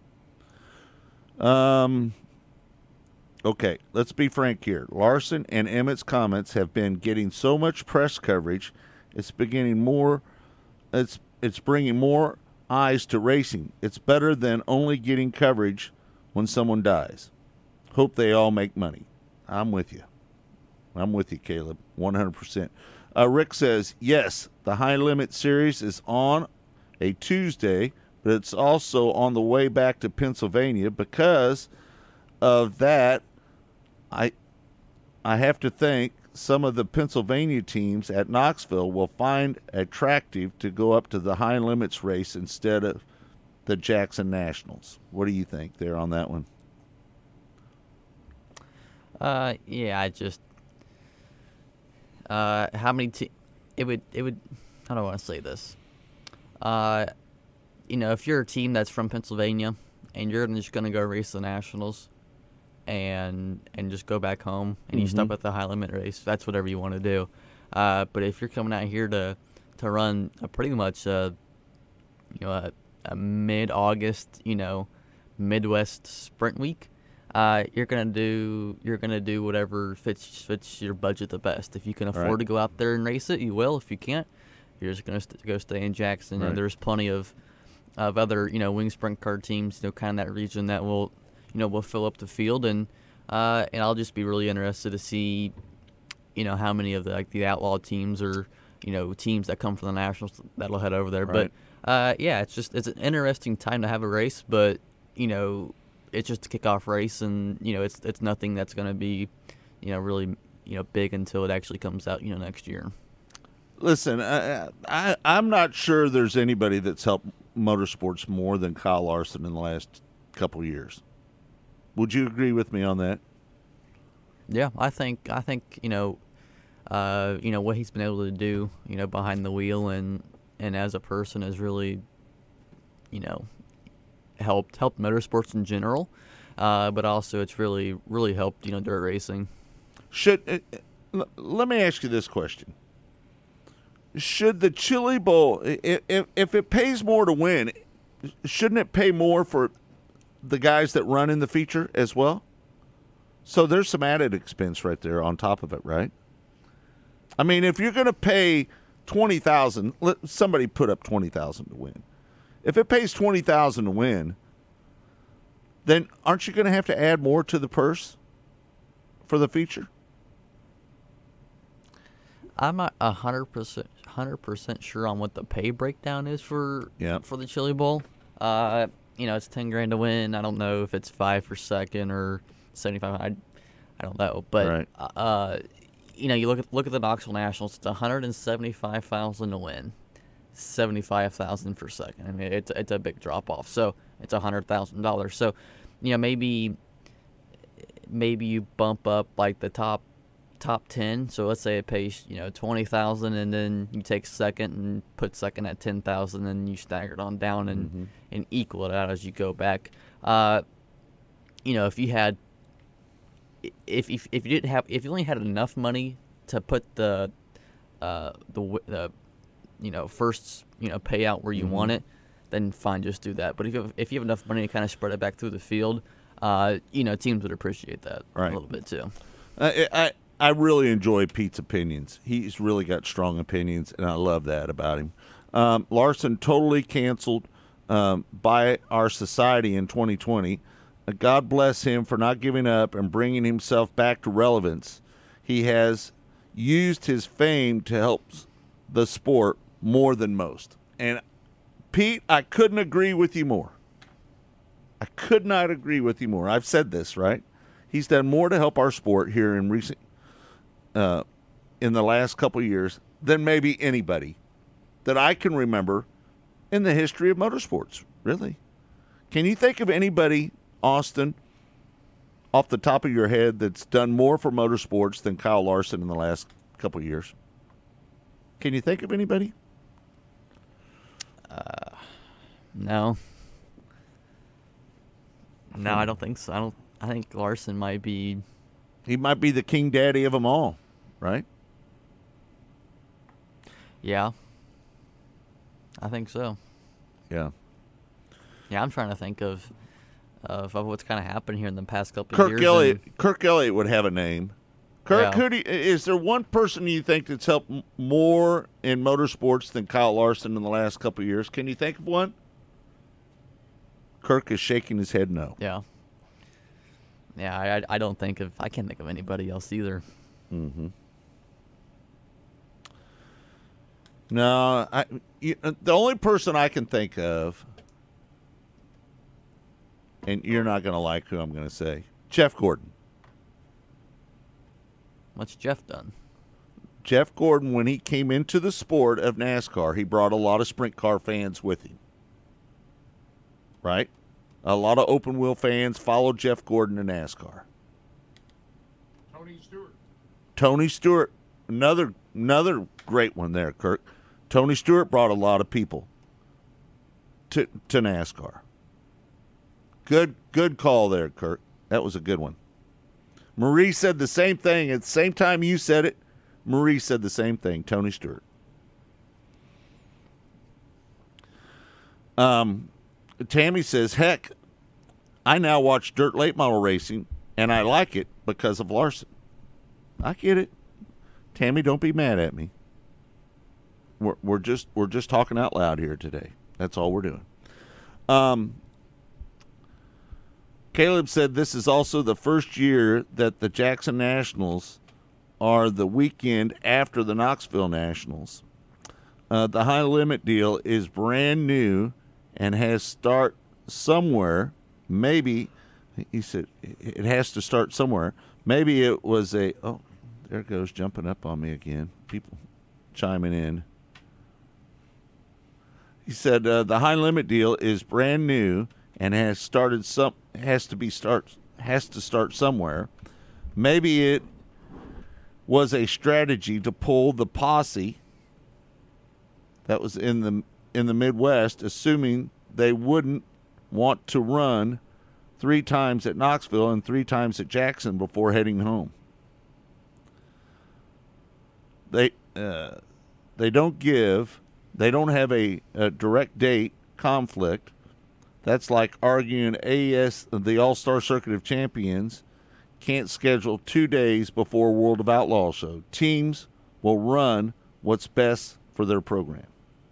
Um... Okay, let's be frank here. Larson and Emmett's comments have been getting so much press coverage, it's beginning more, it's it's bringing more eyes to racing. It's better than only getting coverage when someone dies. Hope they all make money. I'm with you. I'm with you, Caleb, one hundred percent. Uh, Rick says, yes, the High Limit Series is on a Tuesday, but it's also on the way back to Pennsylvania. Because of that, I I have to think some of the Pennsylvania teams at Knoxville will find attractive to go up to the High Limits race instead of the Jackson Nationals. What do you think there on that one? Uh, yeah, I just, uh, how many te- it would, it would, how do I want to say this? Uh, you know, if you're a team that's from Pennsylvania and you're just going to go race the Nationals and, and just go back home and mm-hmm. you stop at the high limit race, that's whatever you want to do. Uh, but if you're coming out here to, to run a pretty much, uh, you know, a, a mid-August, you know, Midwest sprint week, Uh, you're gonna do you're gonna do whatever fits fits your budget the best. If you can afford right. to go out there and race it, you will. If you can't, you're just gonna st- go stay in Jackson. Right. And there's plenty of of other you know wing sprint car teams, you know, kind of that region that will you know will fill up the field, and uh, and I'll just be really interested to see you know how many of the like the outlaw teams or you know teams that come from the Nationals that'll head over there. Right. But uh, yeah, it's just it's an interesting time to have a race, but you know. It's just a kickoff race, and you know it's it's nothing that's going to be, you know, really you know big until it actually comes out, you know, next year. Listen, I, I I'm not sure there's anybody that's helped motorsports more than Kyle Larson in the last couple of years. Would you agree with me on that? Yeah, I think I think you know, uh, you know what he's been able to do, you know, behind the wheel and and as a person is really, you know. helped helped motorsports in general, uh, but also it's really really helped you know dirt racing. Should uh, let me ask you this question: should the Chili Bowl, if if it pays more to win, shouldn't it pay more for the guys that run in the feature as well? So there's some added expense right there on top of it, right? I mean, if you're going to pay twenty thousand, let somebody put up twenty thousand to win. If it pays twenty thousand to win, then aren't you going to have to add more to the purse for the feature? I'm not a hundred percent, hundred percent sure on what the pay breakdown is for yep. for the Chili Bowl. Uh, you know, it's ten grand to win. I don't know if it's five for second or seventy five. I, I don't know, but right. uh, you know, you look at look at the Knoxville Nationals. It's one hundred and seventy five thousand to win. seventy-five thousand for second. I mean, it's it's a big drop off. So it's a hundred thousand dollars. So, you know, maybe maybe you bump up like the top top ten. So let's say it pays, you know, twenty thousand, and then you take second and put second at ten thousand, and you stagger it on down and Mm-hmm. and equal it out as you go back. Uh, you know, if you had if if if you didn't have if you only had enough money to put the uh the w- the you know first you know payout where you Mm-hmm. want it, then fine, just do that. But if you have, if you have enough money to kind of spread it back through the field, uh you know teams would appreciate that Right. a little bit too. I, I I really enjoy Pete's opinions. He's really got strong opinions, and I love that about him. Um, Larson totally canceled um, by our society in twenty twenty. Uh, God bless him for not giving up and bringing himself back to relevance. He has used his fame to help the sport more than most. And Pete, I couldn't agree with you more. I could not agree with you more. I've said this, right? He's done more to help our sport here in recent, uh, in the last couple of years than maybe anybody that I can remember in the history of motorsports. Really, can you think of anybody, Austin, off the top of your head, that's done more for motorsports than Kyle Larson in the last couple of years? Can you think of anybody? Uh, no, no, I don't think so. I don't. I think Larson might be. He might be the king daddy of them all, right? Yeah, I think so. Yeah. Yeah, I'm trying to think of of, of what's kind of happened here in the past couple of Kirk years. Elliott. and- Kirk Elliott would have a name. Kirk, Yeah. who do you, is there one person you think that's helped m- more in motorsports than Kyle Larson in the last couple of years? Can you think of one? Kirk is shaking his head no. Yeah. Yeah, I, I- I don't think of I can't think of anybody else either. Mm-hmm. No, I, you, uh, the only person I can think of, and you're not going to like who I'm going to say, Jeff Gordon. What's Jeff done? Jeff Gordon, when he came into the sport of NASCAR, he brought a lot of sprint car fans with him. Right? A lot of open wheel fans followed Jeff Gordon in NASCAR. Tony Stewart. Tony Stewart, another another great one there, Kirk. Tony Stewart brought a lot of people to to NASCAR. Good good call there, Kirk. That was a good one. Marie said the same thing. At the same time you said it, Marie said the same thing, Tony Stewart. Um, Tammy says, heck, I now watch dirt late model racing, and I like it because of Larson. I get it. Tammy, don't be mad at me. We're, we're just we're just talking out loud here today. That's all we're doing. Um, Caleb said this is also the first year that the Jackson Nationals are the weekend after the Knoxville Nationals. Uh, the high limit deal is brand new and has start somewhere. Maybe, he said, it has to start somewhere. Maybe it was a, oh, there it goes, jumping up on me again. People chiming in. He said uh, the high limit deal is brand new and has started some has to be start has to start somewhere. Maybe it was a strategy to pull the posse that was in the in the Midwest, assuming they wouldn't want to run three times at Knoxville and three times at Jackson before heading home. They uh, they don't give they don't have a, a direct date conflict. That's like arguing A S, the All-Star Circuit of Champions, can't schedule two days before World of Outlaw show. Teams will run what's best for their program.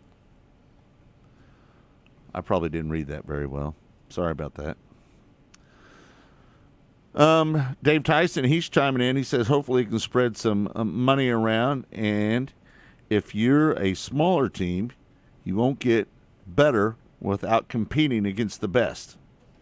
I probably didn't read that very well. Sorry about that. Um, Dave Tyson, he's chiming in. He says hopefully he can spread some um, money around, and if you're a smaller team, you won't get better without competing against the best.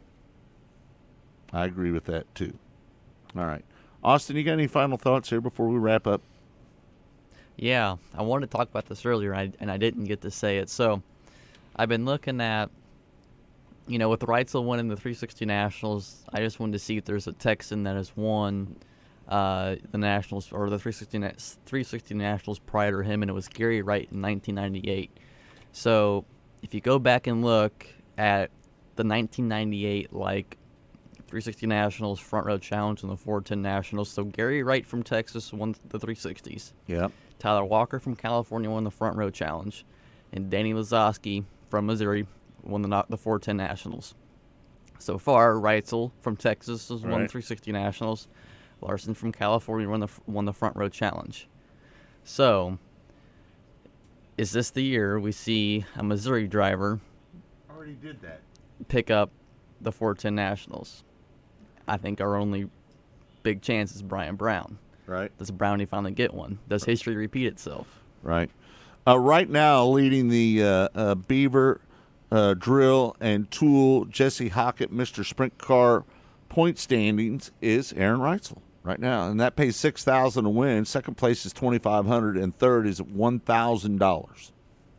I agree with that, too. All right. Austin, you got any final thoughts here before we wrap up? Yeah, I wanted to talk about this earlier, and I, and I didn't get to say it. So, I've been looking at you know, with Reitzel winning the three sixty Nationals, I just wanted to see if there's a Texan that has won uh, the Nationals or the three sixty Nationals prior to him, and it was Gary Wright in nineteen ninety-eight. So if you go back and look at the nineteen ninety-eight, like, three sixty Nationals Front Row Challenge and the four ten Nationals, so Gary Wright from Texas won the three sixties. Yep. Tyler Walker from California won the Front Row Challenge, and Danny Lazowski from Missouri won the the four ten Nationals. So far, Reitzel from Texas has won Right. the three sixty Nationals. Larson from California won the won the Front Row Challenge. So, is this the year we see a Missouri driver Already did that. pick up the four ten Nationals? I think our only big chance is Brian Brown. Right. Does Brownie finally get one? Does history repeat itself? Right. Uh, right now, leading the uh, uh, Beaver, uh, Drill, and Tool Jesse Hockett Mister Sprint Car point standings is Aaron Reitzel right now, and that pays six thousand dollars to win. Second place is twenty-five hundred dollars, and third is one thousand dollars.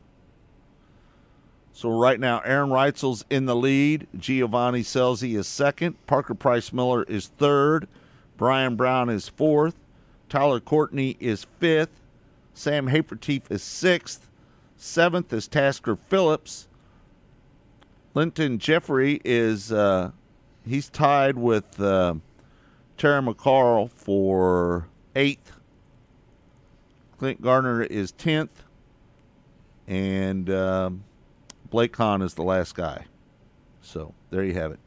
So right now, Aaron Reitzel's in the lead. Giovanni Scelzi is second. Parker Price Miller is third. Brian Brown is fourth. Tyler Courtney is fifth. Sam Haferteef is sixth. Seventh is Tasker Phillips. Linton Jeffrey is uh, he's tied with uh, Terry McCarl for eighth. Clint Gardner is tenth. And um, Blake Hahn is the last guy. So there you have it.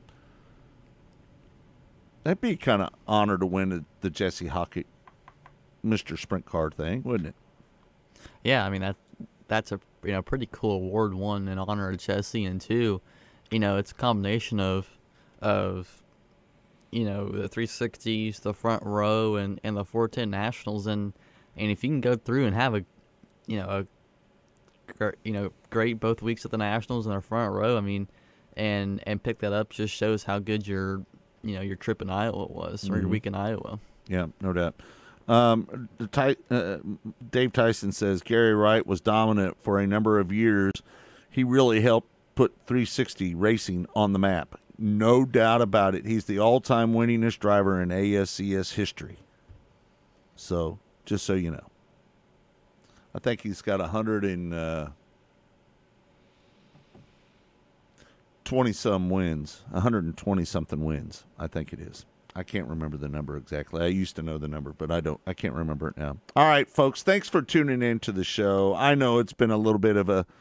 That'd be kind of honor to win the, the Jesse Hockett Mister Sprint Car thing, wouldn't it? Yeah, I mean that that's a you know pretty cool award, one in honor of Jesse, and two, you know, it's a combination of of you know the three sixties, the Front Row, and, and the four ten Nationals, and and if you can go through and have a you know a you know great both weeks at the Nationals and the Front Row, I mean, and and pick that up just shows how good your you know your trip in Iowa was, or your Mhm. week in Iowa. Yeah, no doubt. Um, the Ty, uh, Dave Tyson says Gary Wright was dominant for a number of years. He really helped put three sixty racing on the map. No doubt about it. He's the all-time winningest driver in A S C S history. So, just so you know. I think he's got one hundred twenty-some wins, one hundred twenty-something wins, I think it is. I can't remember the number exactly. I used to know the number, but I don't. I can't remember it now. All right, folks, thanks for tuning in to the show. I know it's been a little bit of a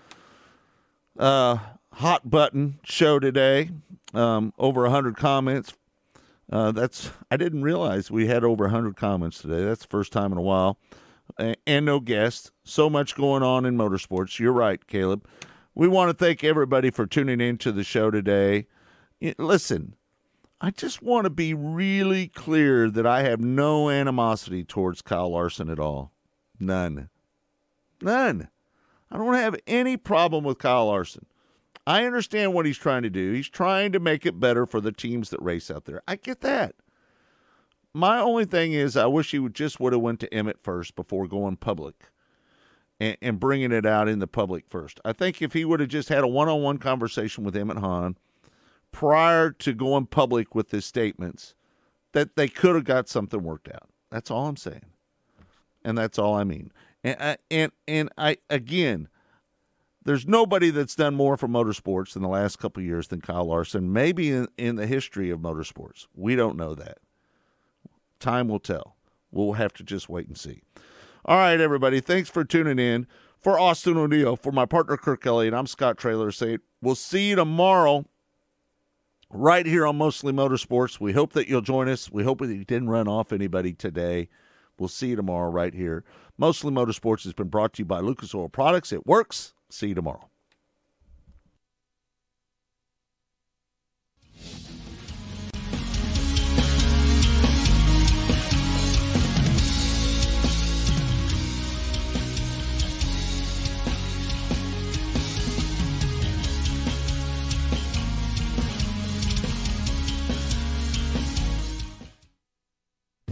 uh, hot button show today. Um, over one hundred comments. Uh, that's I didn't realize we had over one hundred comments today. That's the first time in a while. A- and no guests. So much going on in motorsports. You're right, Caleb. We want to thank everybody for tuning in to the show today. Y- Listen. I just want to be really clear that I have no animosity towards Kyle Larson at all. None. None. I don't have any problem with Kyle Larson. I understand what he's trying to do. He's trying to make it better for the teams that race out there. I get that. My only thing is I wish he would just would have went to Emmett first before going public and, and bringing it out in the public first. I think if he would have just had a one-on-one conversation with Emmett Hahn prior to going public with his statements, that they could have got something worked out. That's all I'm saying. And that's all I mean. And I, and, and I again, there's nobody that's done more for motorsports in the last couple of years than Kyle Larson, maybe in, in the history of motorsports. We don't know that. Time will tell. We'll have to just wait and see. All right, everybody. Thanks for tuning in. For Austin O'Neill, for my partner Kirk Elliott, I'm Scott Traylor saying we'll see you tomorrow right here on Mostly Motorsports. We hope that you'll join us. We hope that you didn't run off anybody today. We'll see you tomorrow right here. Mostly Motorsports has been brought to you by Lucas Oil Products. It works. See you tomorrow. What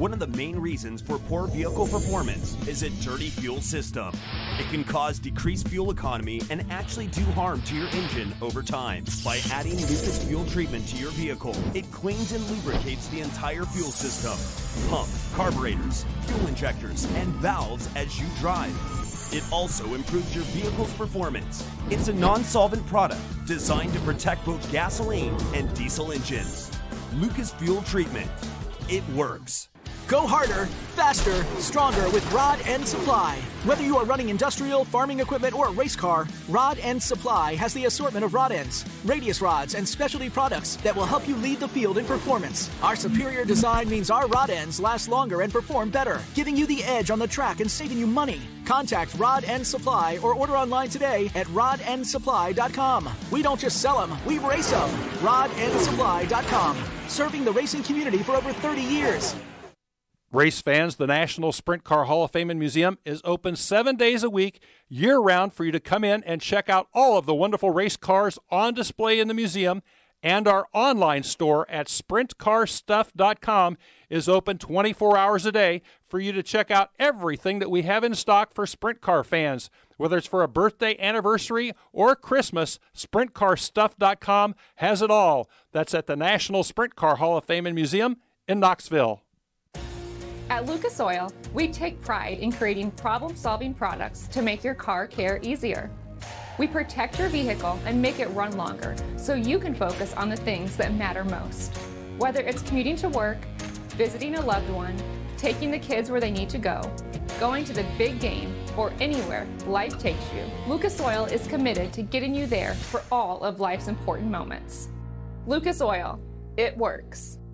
One of the main reasons for poor vehicle performance is a dirty fuel system. It can cause decreased fuel economy and actually do harm to your engine over time. By adding Lucas Fuel Treatment to your vehicle, it cleans and lubricates the entire fuel system, pump, carburetors, fuel injectors, and valves as you drive. It also improves your vehicle's performance. It's a non-solvent product designed to protect both gasoline and diesel engines. Lucas Fuel Treatment. It works. Go harder, faster, stronger with Rod End Supply. Whether you are running industrial, farming equipment, or a race car, Rod End Supply has the assortment of rod ends, radius rods, and specialty products that will help you lead the field in performance. Our superior design means our rod ends last longer and perform better, giving you the edge on the track and saving you money. Contact Rod End Supply or order online today at rod end supply dot com. We don't just sell them, we race them. rod end supply dot com. Serving the racing community for over thirty years. Race fans, the National Sprint Car Hall of Fame and Museum is open seven days a week, year-round, for you to come in and check out all of the wonderful race cars on display in the museum, and our online store at sprint car stuff dot com is open twenty-four hours a day for you to check out everything that we have in stock for sprint car fans. Whether it's for a birthday, anniversary, or Christmas, sprint car stuff dot com has it all. That's at the National Sprint Car Hall of Fame and Museum in Knoxville. At Lucas Oil, we take pride in creating problem-solving products to make your car care easier. We protect your vehicle and make it run longer so you can focus on the things that matter most. Whether it's commuting to work, visiting a loved one, taking the kids where they need to go, going to the big game, or anywhere life takes you, Lucas Oil is committed to getting you there for all of life's important moments. Lucas Oil, it works.